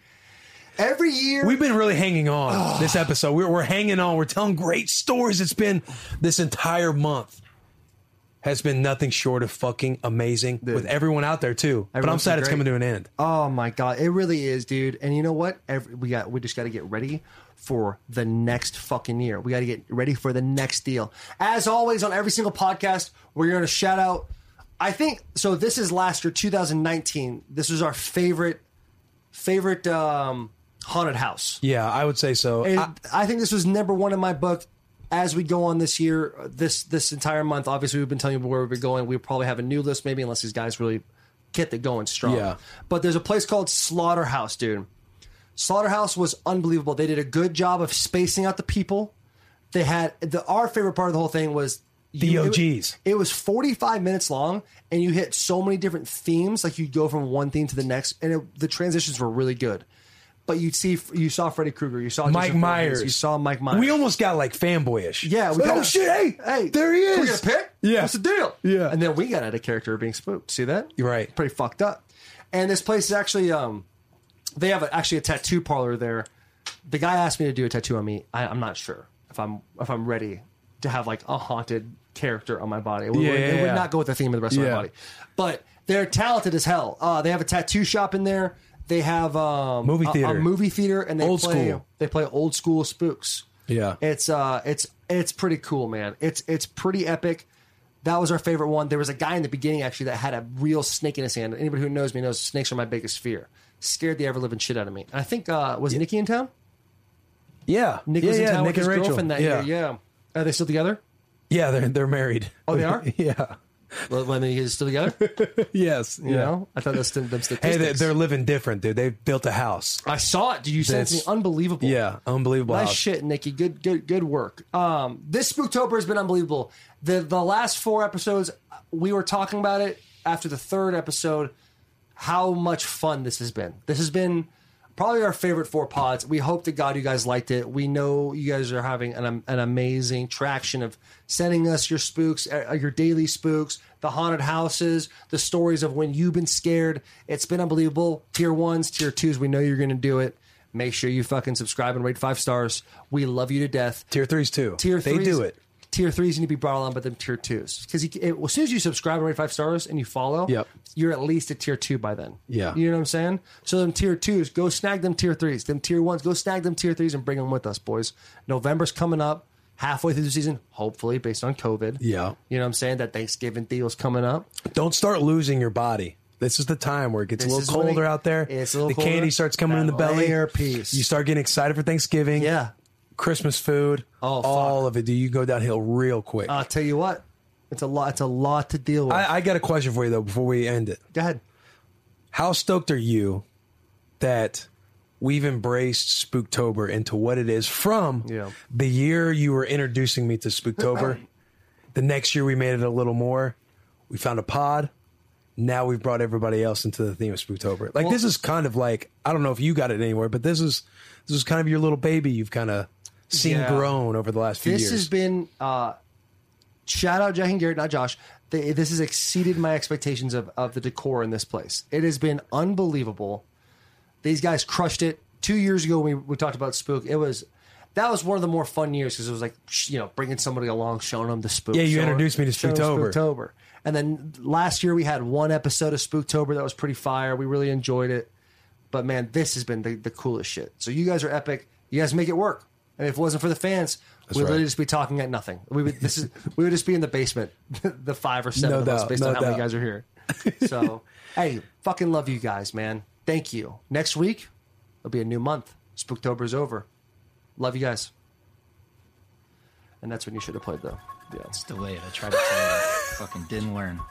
every year...
We've been really hanging on this episode. We're, we're hanging on. We're telling great stories. It's been this entire month has been nothing short of fucking amazing with everyone out there too. But I'm
Everyone's
sad
been
it's
great.
coming to an end.
Oh my god, it really is, dude. And you know what? Every, we got we just got to get ready for the next fucking year. We got to get ready for the next deal. As always, on every single podcast, we're going to shout out. I think so. This is last year, two thousand nineteen. This was our favorite favorite um, haunted house.
Yeah, I would say so.
And
I-
I think this was number one in my book. As we go on this year, this this entire month, obviously we've been telling you where we've been going. We'll probably have a new list, maybe, unless these guys really get it going strong.
Yeah.
But there's a place called Slaughterhouse, dude. Slaughterhouse was unbelievable. They did a good job of spacing out the people. They had the our favorite part of the whole thing was
The
you-
O Gs.
It, it was forty-five minutes long, and you hit so many different themes. Like you'd go from one theme to the next, and it, the transitions were really good. But you'd see, you saw Freddy Krueger, you saw
Mike
Jason Voorhees,
Myers.
you saw Mike Myers.
We almost got like fanboyish.
Yeah, we
oh
got-
shit! Hey,
Hey,
there he
Can we
is.
get a pic?
Yeah.
What's the deal?
Yeah.
And then we got out of character of being spooked. See that?
You're right.
Pretty fucked up. And this place is actually, um, they have a, actually a tattoo parlor there. The guy asked me to do a tattoo on me. I, I'm not sure if I'm if I'm ready to have like a haunted character on my body. It, would-
Yeah,
it
yeah,
would
yeah.
not go with the theme of the rest of
Yeah.
my body. But they're talented as hell. Uh, they have a tattoo shop in there. They have um,
Movie
a-
theater.
a, movie theater, and they
Old
play
school.
they play old school spooks.
Yeah.
It's uh it's it's pretty cool, man. It's it's pretty epic. That was our favorite one. There was a guy in the beginning actually that had a real snake in his hand. Anybody who knows me knows snakes are my biggest fear. Scared the ever living shit out of me. And I think uh was Nikki in town?
Yeah.
Nick
yeah,
was in
yeah,
town
Nick
with his
and Rachel.
girlfriend that
yeah.
year. Yeah. Are they still together?
Yeah, they're they're married.
Oh, they are?
yeah.
Well, I mean, you guys still together?
Yes.
You know? I thought that's them
Hey,
statistics.
they, they're living different, dude. They've built a house.
I saw it. Did you send it to me?
That's-
Unbelievable.
Yeah, unbelievable
Nice
house.
shit, Nikki. Good, good, good work. Um, this Spooktober has been unbelievable. The the last four episodes, we were talking about it after the third episode. How much fun this has been. This has been probably our favorite four pods. We hope to God you guys liked it. We know you guys are having an an amazing traction of sending us your spooks, uh, your daily spooks, the haunted houses, the stories of when you've been scared. It's been unbelievable. Tier ones, tier twos. We know you're going to do it. Make sure you fucking subscribe and rate five stars. We love you to death.
Tier threes too.
Tier
they
threes,
do it.
Tier threes need to be brought along, but then tier twos, because as soon as you subscribe and rate five stars and you follow,
Yep.
you're at least at tier two by then.
Yeah.
You know what I'm saying? So them tier twos, go snag them tier threes. Them tier ones, go snag them tier threes and bring them with us, boys. November's coming up, halfway through the season, hopefully, based on COVID.
Yeah.
You know what I'm saying? That Thanksgiving deal's coming up.
Don't start losing your body. This is the time where it gets
This
a
is
little
when it-
colder out there.
it's a little
the
colder.
candy starts coming
That
in the belly.
layer piece.
You start getting excited for Thanksgiving.
Yeah.
Christmas food.
Oh, fuck.
all of it. Do you go downhill real quick?
I'll tell you what, it's a lot. It's a lot to deal with.
I, I got a question for you though before we end it.
Go ahead.
How stoked are you that we've embraced Spooktober into what it is from
Yeah.
the year you were introducing me to Spooktober? The next year we made it a little more. We found a pod. Now we've brought everybody else into the theme of Spooktober. Like
Well-
this is kind of like, I don't know if you got it anywhere, but this is this is kind of your little baby you've kind of seen
Yeah.
grown over the last few
This
years.
has been uh, shout out Jack and Garrett, not Josh. They, this has exceeded my expectations of, of the decor in this place. It has been unbelievable. These guys crushed it. Two years ago, we we talked about Spook. It was that was one of the more fun years because it was like sh- you know bringing somebody along, showing them the Spook.
Yeah, you
showing-
introduced me to
showing them
Spooktober.
Spooktober. And then last year we had one episode of Spooktober that was pretty fire. We really enjoyed it. But man, this has been the, the coolest shit. So you guys are epic. You guys make it work. And if it wasn't for the fans, we'd
right.
literally just be talking at nothing. We would this is we would just be in the basement, the five or seven
No
of us,
doubt,
based
no
on how many
doubt.
guys are here. So hey, fucking love you guys, man. Thank you. Next week it'll be a new month. Spooktober's over. Love you guys. And that's when you should have played though. Yeah.
It's delayed. I tried to tell you. Fucking didn't learn.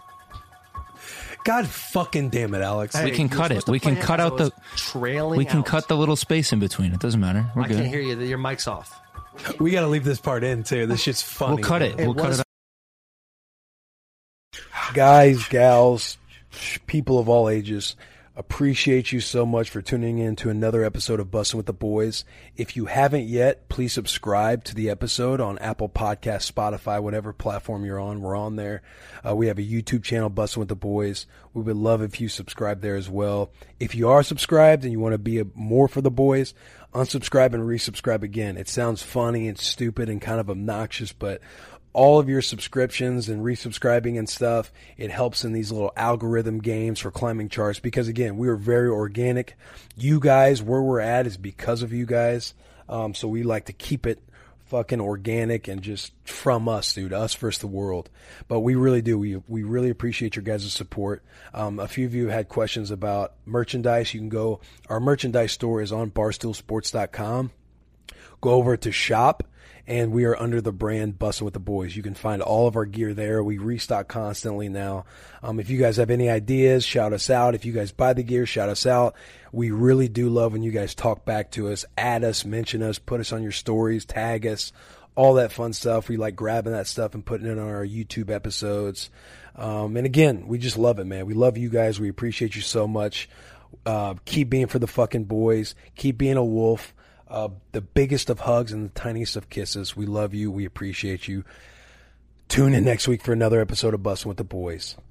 God fucking damn it, Alex.
We
Hey,
can
you're
cut it.
supposed to
We can
play
cut
as
out
I
the.
was trailing.
We can
out.
cut the little space in between. It doesn't matter. We're
I
good.
can't hear you. Your mic's off.
We got to leave this part in too. This shit's funny.
We'll cut it.
It
We'll cut
was-
it.
Guys, gals, sh- people of all ages, Appreciate you so much for tuning in to another episode of Bussin' with the Boys. If you haven't yet, please subscribe to the episode on Apple Podcasts, Spotify, whatever platform you're on. We're on there. Uh, we have a YouTube channel, Bussin' with the Boys. We would love if you subscribe there as well. If you are subscribed and you want to be a, more for the boys, unsubscribe and resubscribe again. It sounds funny and stupid and kind of obnoxious, but all of your subscriptions and resubscribing and stuff, it helps in these little algorithm games for climbing charts because, again, we are very organic. You guys, where we're at is because of you guys. Um, so we like to keep it fucking organic and just from us, dude, us versus the world. But we really do. We we really appreciate your guys' support. Um, a few of you had questions about merchandise. You can go, our merchandise store is on barstool sports dot com. Go over to shop. And we are under the brand Bussin' with the Boys. You can find all of our gear there. We restock constantly now. Um, if you guys have any ideas, shout us out. If you guys buy the gear, shout us out. We really do love when you guys talk back to us, add us, mention us, put us on your stories, tag us, all that fun stuff. We like grabbing that stuff and putting it on our YouTube episodes. Um, and again, we just love it, man. We love you guys. We appreciate you so much. Uh, keep being for the fucking boys. Keep being a wolf. Uh, the biggest of hugs and the tiniest of kisses. We love you. We appreciate you. Tune in next week for another episode of Bussin' with the Boys.